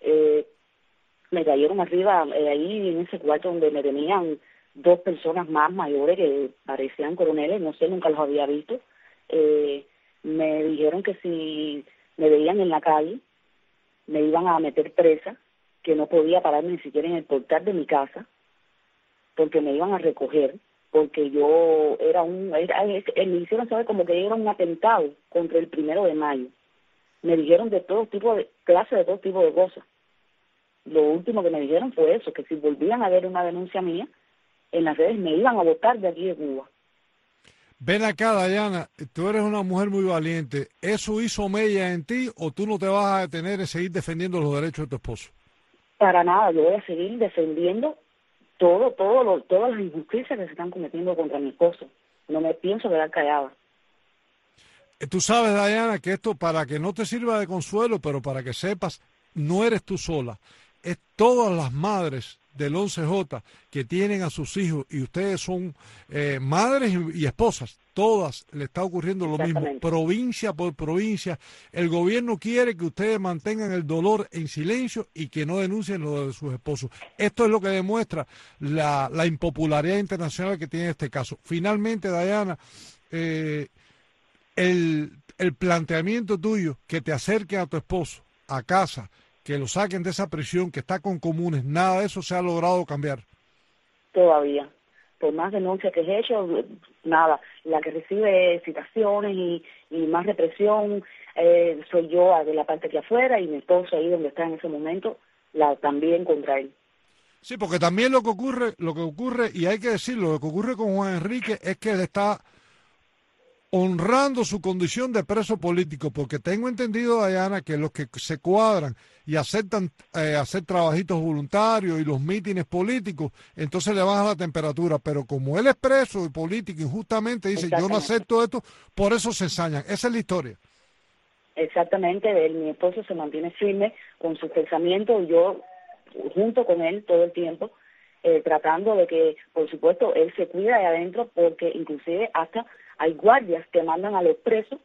me cayeron arriba, ahí en ese cuarto donde me tenían 2 personas más mayores que parecían coroneles, no sé, nunca los había visto. Me dijeron que si me veían en la calle, me iban a meter presa, que no podía pararme ni siquiera en el portal de mi casa, porque me iban a recoger, porque yo me hicieron saber como que era un atentado contra el 1 de mayo. Me dijeron de todo tipo de clases, de todo tipo de cosas. Lo último que me dijeron fue eso, que si volvían a ver una denuncia mía en las redes me iban a botar de aquí de Cuba. Ven acá, Dayana, tú eres una mujer muy valiente. ¿Eso hizo mella en ti o tú no te vas a detener en seguir defendiendo los derechos de tu esposo? Para nada, yo voy a seguir defendiendo todas las injusticias que se están cometiendo contra mi esposo. No me pienso quedar callada. Tú sabes, Dayana, que esto, para que no te sirva de consuelo, pero para que sepas, no eres tú sola. Es todas las madres del 11J que tienen a sus hijos, y ustedes son madres y esposas, todas le está ocurriendo lo mismo, provincia por provincia. El gobierno quiere que ustedes mantengan el dolor en silencio y que no denuncien lo de sus esposos. Esto es lo que demuestra la impopularidad internacional que tiene este caso. Finalmente, Dayana, el planteamiento tuyo que te acerque a tu esposo, a casa, que lo saquen de esa prisión, que está con comunes, nada de eso se ha logrado cambiar. Todavía. Por más denuncias que he hecho, nada. La que recibe citaciones y más represión soy yo de la parte que afuera, y mi esposo ahí donde está en ese momento, también contra él. Sí, porque también lo que ocurre, y hay que decirlo, lo que ocurre con Juan Enrique es que él está honrando su condición de preso político, porque tengo entendido, Dayana, que los que se cuadran y aceptan hacer trabajitos voluntarios y los mítines políticos, entonces le baja la temperatura, pero como él es preso y político injustamente, dice, yo no acepto esto, por eso se ensañan. Esa es la historia. Exactamente, mi esposo se mantiene firme con sus pensamientos, y yo junto con él todo el tiempo, tratando de que, por supuesto, él se cuida de adentro, porque inclusive hasta hay guardias que mandan a los presos,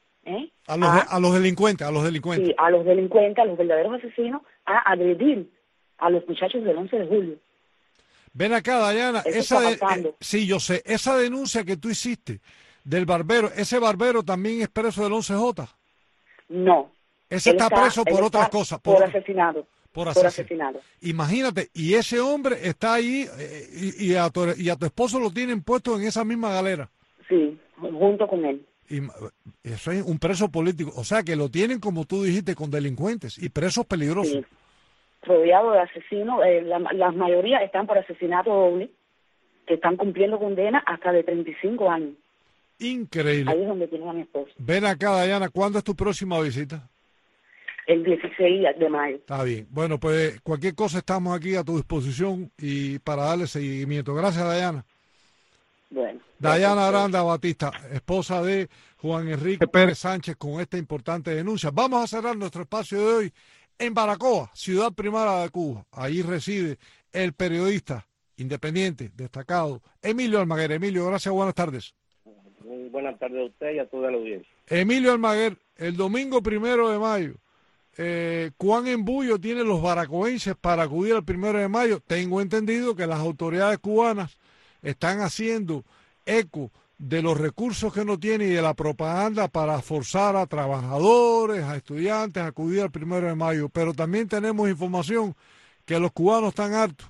a los delincuentes. Sí, a los delincuentes, a los verdaderos asesinos, a agredir a los muchachos del 11 de julio. Ven acá, Dayana, sí, yo sé, esa denuncia que tú hiciste del barbero, ¿ese barbero también es preso del 11J? No. Ese está preso por otras cosas. Por asesinato. Por asesinato. Imagínate, y ese hombre está ahí y a tu esposo lo tienen puesto en esa misma galera. Sí, junto con él. Y eso es un preso político, o sea que lo tienen, como tú dijiste, con delincuentes y presos peligrosos. Sí. Rodeado de asesinos, la mayoría están por asesinato doble, que están cumpliendo condena hasta de 35 años. Increíble. Ahí es donde tienen a mi esposo. Ven acá, Dayana, ¿cuándo es tu próxima visita? El 16 de mayo. Está bien. Bueno, pues cualquier cosa estamos aquí a tu disposición y para darle seguimiento. Gracias, Dayana. Bueno. Dayana Aranda Batista, esposa de Juan Enrique Pérez Sánchez, con esta importante denuncia. Vamos a cerrar nuestro espacio de hoy en Baracoa, ciudad primera de Cuba. Ahí reside el periodista independiente, destacado, Emilio Almaguer. Emilio, gracias, buenas tardes. Muy buenas tardes a usted y a toda la audiencia. Emilio Almaguer, el domingo 1 de mayo, ¿cuán embullo tienen los baracoenses para acudir al 1 de mayo? Tengo entendido que las autoridades cubanas están haciendo eco de los recursos que no tienen y de la propaganda para forzar a trabajadores, a estudiantes a acudir al 1 de mayo. Pero también tenemos información que los cubanos están hartos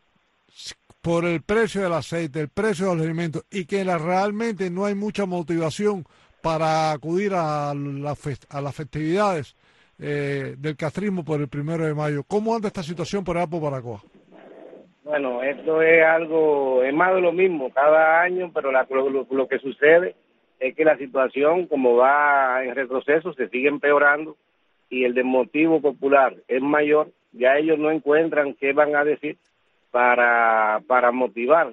por el precio del aceite, el precio de los alimentos, y que realmente no hay mucha motivación para acudir a las festividades del castrismo por el 1 de mayo. ¿Cómo anda esta situación por allá por Baracoa? Bueno, esto es más de lo mismo cada año, pero lo que sucede es que la situación, como va en retroceso, se sigue empeorando y el desmotivo popular es mayor. Ya ellos no encuentran qué van a decir para motivar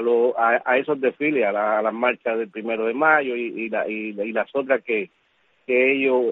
a esos desfiles, a las marchas del 1 de mayo y las otras que ellos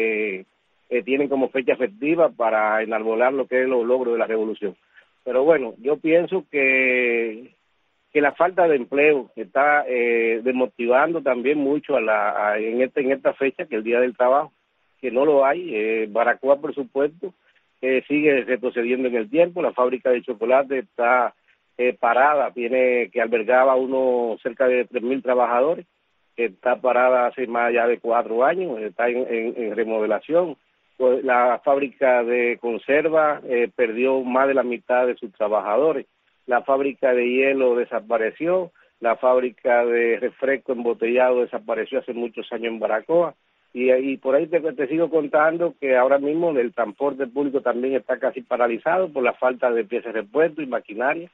tienen como fecha festiva para enarbolar lo que es los logros de la revolución. Pero bueno, yo pienso que la falta de empleo está desmotivando también mucho en esta fecha, que es el Día del Trabajo, que no lo hay. Baracoa, por supuesto, sigue retrocediendo en el tiempo. La fábrica de chocolate está parada, que albergaba cerca de 3.000 trabajadores, que está parada hace más ya de 4 años, está en remodelación. La fábrica de conserva perdió más de la mitad de sus trabajadores. La fábrica de hielo desapareció. La fábrica de refresco embotellado desapareció hace muchos años en Baracoa. Y por ahí te sigo contando que ahora mismo el transporte público también está casi paralizado por la falta de piezas de repuesto y maquinaria,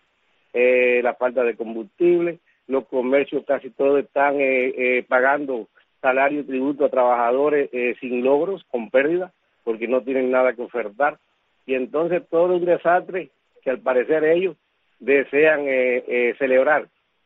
la falta de combustible. Los comercios casi todos están pagando salario y tributo a trabajadores sin logros, con pérdida, porque no tienen nada que ofertar, y entonces todo es un desastre que al parecer ellos desean celebrar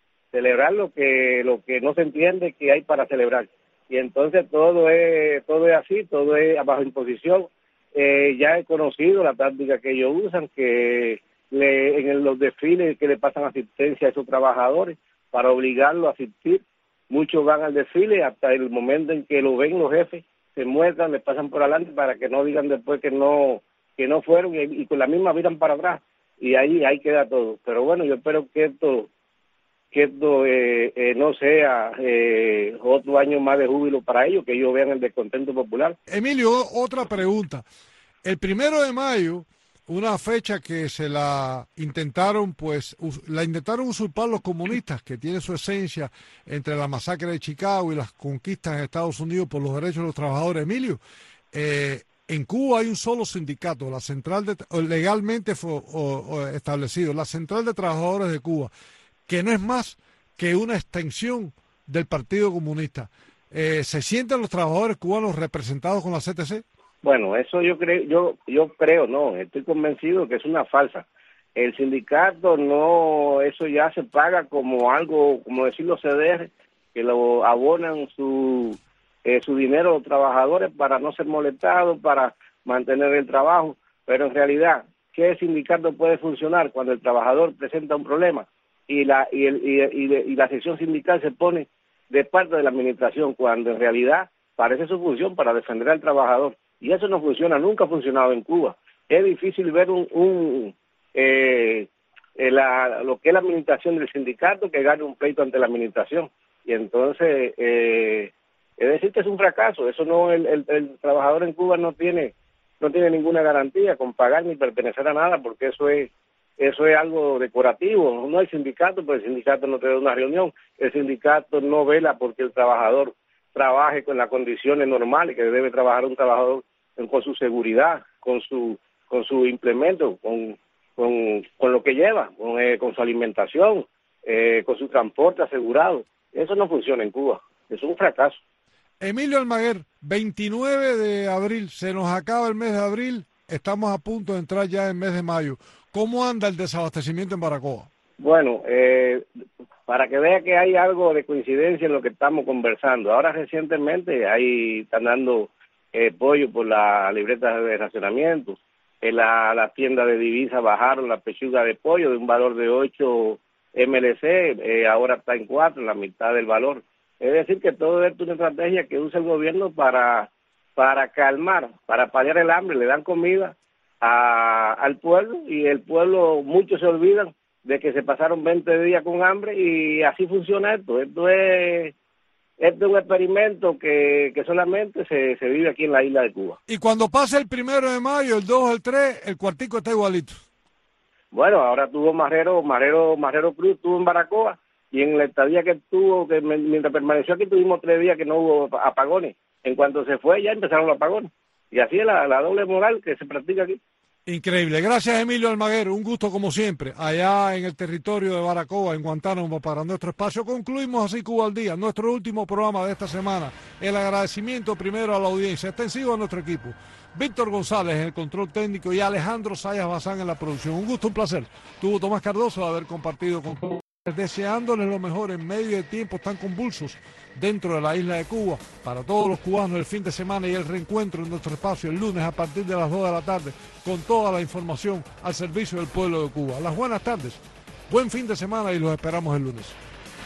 lo que no se entiende que hay para celebrar, y entonces todo es así, todo es bajo imposición. Ya he conocido la táctica que ellos usan, que en los desfiles que le pasan asistencia a esos trabajadores para obligarlos a asistir. Muchos van al desfile hasta el momento en que lo ven los jefes, se muestran, le pasan por adelante para que no digan después que no fueron y con la misma miran para atrás y ahí queda todo. Pero bueno, yo espero que esto no sea otro año más de júbilo para ellos, que ellos vean el descontento popular. Emilio, otra pregunta. El 1 de mayo, una fecha que se la intentaron usurpar los comunistas, que tiene su esencia entre la masacre de Chicago y las conquistas en Estados Unidos por los derechos de los trabajadores. Emilio, en Cuba hay un solo sindicato, la central legalmente fue establecido, la Central de Trabajadores de Cuba, que no es más que una extensión del Partido Comunista. ¿Se sienten los trabajadores cubanos representados con la CTC? Bueno, eso yo creo, no, estoy convencido que es una falsa. El sindicato no, eso ya se paga como algo, como decir los CDR, que lo abonan su dinero a los trabajadores para no ser molestados, para mantener el trabajo, pero en realidad, ¿qué sindicato puede funcionar cuando el trabajador presenta un problema y la sección sindical se pone de parte de la administración, cuando en realidad parece su función para defender al trabajador? Y eso no funciona, nunca ha funcionado en Cuba. Es difícil ver lo que es la administración del sindicato que gane un pleito ante la administración. Y entonces, es decir que es un fracaso. Eso no, el trabajador en Cuba no tiene ninguna garantía con pagar ni pertenecer a nada, porque eso es algo decorativo. No hay sindicato, pero el sindicato no te da una reunión. El sindicato no vela porque el trabajador trabaje con las condiciones normales que debe trabajar un trabajador, con su seguridad, con su implemento, con lo que lleva, con su alimentación, con su transporte asegurado. Eso no funciona en Cuba. Es un fracaso. Emilio Almaguer, 29 de abril, se nos acaba el mes de abril, estamos a punto de entrar ya en el mes de mayo. ¿Cómo anda el desabastecimiento en Baracoa? Bueno, para que vea que hay algo de coincidencia en lo que estamos conversando. Ahora recientemente están dando pollo por la libreta de racionamiento. En la tienda de divisas bajaron la pechuga de pollo de un valor de 8 MLC, ahora está en 4, la mitad del valor. Es decir, que todo esto es una estrategia que usa el gobierno para calmar, para paliar el hambre. Le dan comida al pueblo y el pueblo, muchos se olvidan de que se pasaron 20 días con hambre y así funciona esto. Esto es un experimento que solamente se vive aquí en la isla de Cuba. Y cuando pase el 1 de mayo, el 2, el 3, el cuartico está igualito. Bueno, ahora tuvo Marrero Cruz, estuvo en Baracoa, y en la estadía que estuvo, mientras permaneció aquí, tuvimos 3 días que no hubo apagones. En cuanto se fue, ya empezaron los apagones. Y así es la doble moral que se practica aquí. Increíble. Gracias, Emilio Almaguer. Un gusto como siempre. Allá en el territorio de Baracoa, en Guantánamo, para nuestro espacio. Concluimos así Cuba al Día, nuestro último programa de esta semana. El agradecimiento primero a la audiencia, extensivo a nuestro equipo. Víctor González en el control técnico y Alejandro Sayas Bazán en la producción. Un gusto, un placer. Tuvo Tomás Cardoso de haber compartido con todos, deseándoles lo mejor en medio de tiempos tan convulsos dentro de la isla de Cuba. Para todos los cubanos, el fin de semana y el reencuentro en nuestro espacio el lunes a partir de las 2 de la tarde con toda la información al servicio del pueblo de Cuba. Las buenas tardes, buen fin de semana y los esperamos el lunes.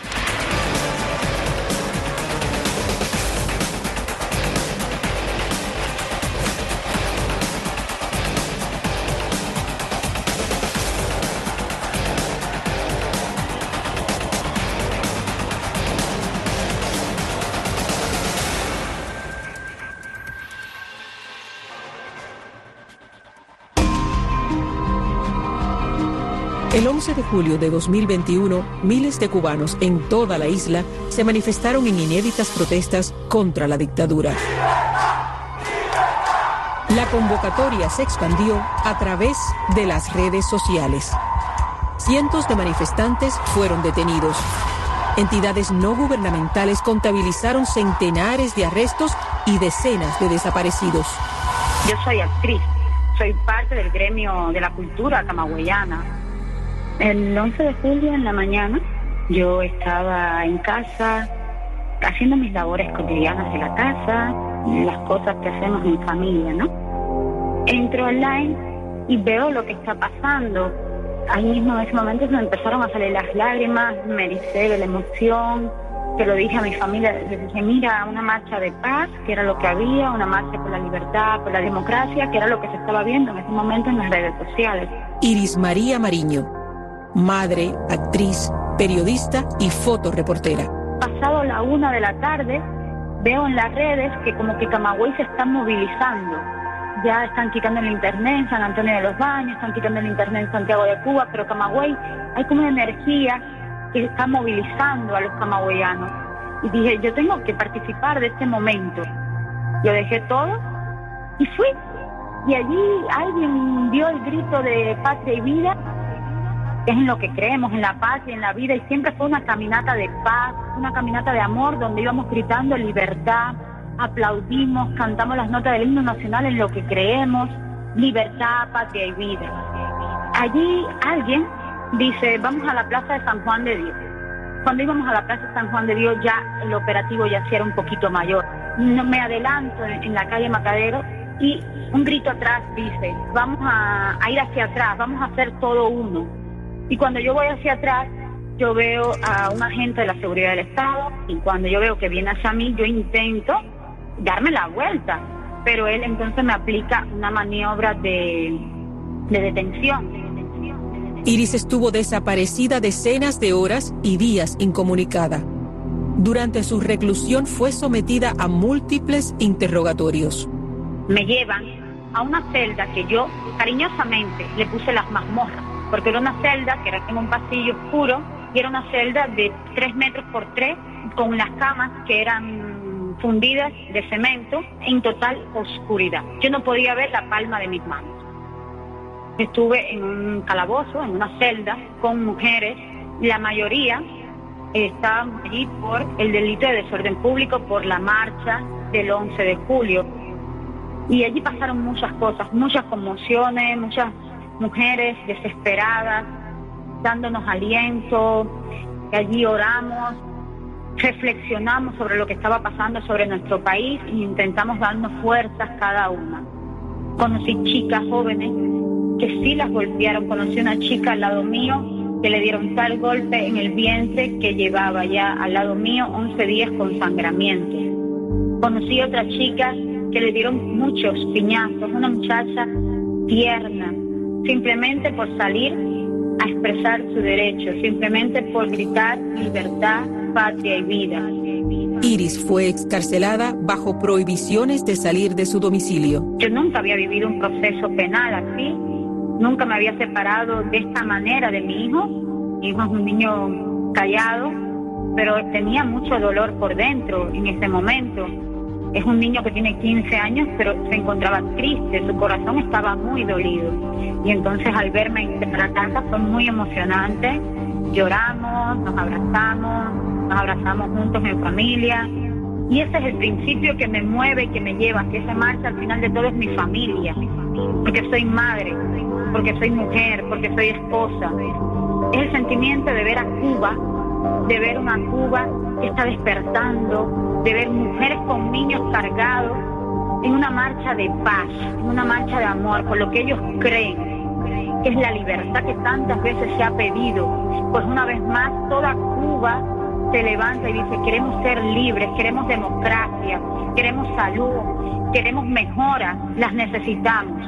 El 11 de julio de 2021, miles de cubanos en toda la isla se manifestaron en inéditas protestas contra la dictadura. La convocatoria se expandió a través de las redes sociales. Cientos de manifestantes fueron detenidos. Entidades no gubernamentales contabilizaron centenares de arrestos y decenas de desaparecidos. Yo soy actriz, soy parte del gremio de la cultura camagüeyana. El 11 de julio en la mañana yo estaba en casa haciendo mis labores cotidianas de la casa, las cosas que hacemos en familia, ¿no? Entro online y veo lo que está pasando. Ahí mismo en ese momento se me empezaron a salir las lágrimas, me ericé de la emoción, se lo dije a mi familia, les dije, mira, una marcha de paz, que era lo que había, una marcha por la libertad, por la democracia, que era lo que se estaba viendo en ese momento en las redes sociales. Iris María Mariño, madre, actriz, periodista y fotoreportera. Pasado la 1 de la tarde, veo en las redes que como que Camagüey se está movilizando. ya están quitando el internet en San Antonio de los Baños, están quitando el internet en Santiago de Cuba, pero Camagüey, hay como una energía que está movilizando a los camagüeyanos. Y dije, yo tengo que participar de este momento. Yo dejé todo y fui. Y allí alguien dio el grito de patria y vida, que es en lo que creemos, en la paz y en la vida, y siempre fue una caminata de paz, una caminata de amor, donde íbamos gritando libertad, aplaudimos, cantamos las notas del himno nacional en lo que creemos, libertad, patria y vida. Allí alguien dice, vamos a la Plaza de San Juan de Dios. Cuando íbamos a la Plaza de San Juan de Dios, ya el operativo ya sí era un poquito mayor. No me adelanto en la calle Macadero y un grito atrás dice, vamos a ir hacia atrás, vamos a hacer todo uno. Y cuando yo voy hacia atrás, yo veo a un agente de la seguridad del Estado, y cuando yo veo que viene hacia mí, yo intento darme la vuelta, pero él entonces me aplica una maniobra de detención. Iris estuvo desaparecida decenas de horas y días incomunicada. Durante su reclusión fue sometida a múltiples interrogatorios. Me llevan a una celda que yo cariñosamente le puse las mazmorras, porque era una celda que era en un pasillo oscuro y era una celda de 3 metros por 3 con las camas que eran fundidas de cemento en total oscuridad. Yo no podía ver la palma de mis manos. Estuve en un calabozo, en una celda, con mujeres. La mayoría estaban allí por el delito de desorden público, por la marcha del 11 de julio. Y allí pasaron muchas cosas, muchas conmociones, muchas mujeres desesperadas, dándonos aliento. Allí oramos, reflexionamos sobre lo que estaba pasando sobre nuestro país e intentamos darnos fuerzas cada una. Conocí chicas jóvenes que sí las golpearon. Conocí una chica al lado mío que le dieron tal golpe en el vientre que llevaba ya al lado mío 11 días con sangramiento. Conocí otra chica que le dieron muchos piñazos, una muchacha tierna, simplemente por salir a expresar su derecho, simplemente por gritar libertad, patria y vida. Iris fue excarcelada bajo prohibiciones de salir de su domicilio. Yo nunca había vivido un proceso penal así. Nunca me había separado de esta manera de mi hijo. Mi hijo es un niño callado, pero tenía mucho dolor por dentro en ese momento. Es un niño que tiene 15 años, pero se encontraba triste, su corazón estaba muy dolido. Y entonces al verme en la casa fue muy emocionante. Lloramos, nos abrazamos juntos en familia. Y ese es el principio que me mueve y que me lleva, que esa marcha al final de todo es mi familia. Porque soy madre, porque soy mujer, porque soy esposa. Es el sentimiento de ver a Cuba, de ver una Cuba que está despertando, de ver mujeres con niños cargados en una marcha de paz, en una marcha de amor, por lo que ellos creen, que es la libertad que tantas veces se ha pedido. Pues una vez más toda Cuba se levanta y dice, queremos ser libres, queremos democracia, queremos salud, queremos mejoras, las necesitamos.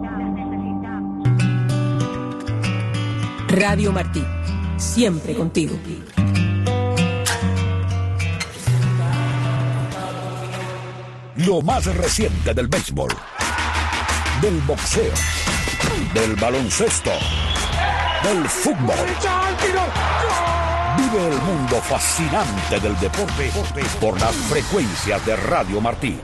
Radio Martí, siempre contigo. Lo más reciente del béisbol, del boxeo, del baloncesto, del fútbol. Vive el mundo fascinante del deporte por las frecuencias de Radio Martí.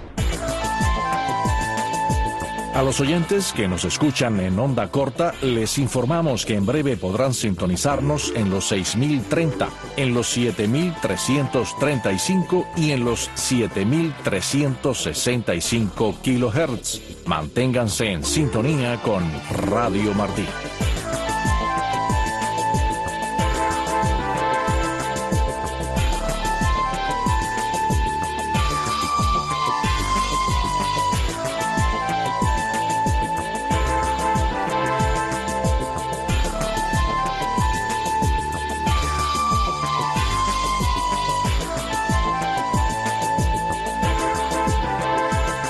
A los oyentes que nos escuchan en onda corta, les informamos que en breve podrán sintonizarnos en los 6030, en los 7335 y en los 7365 kHz. Manténganse en sintonía con Radio Martí.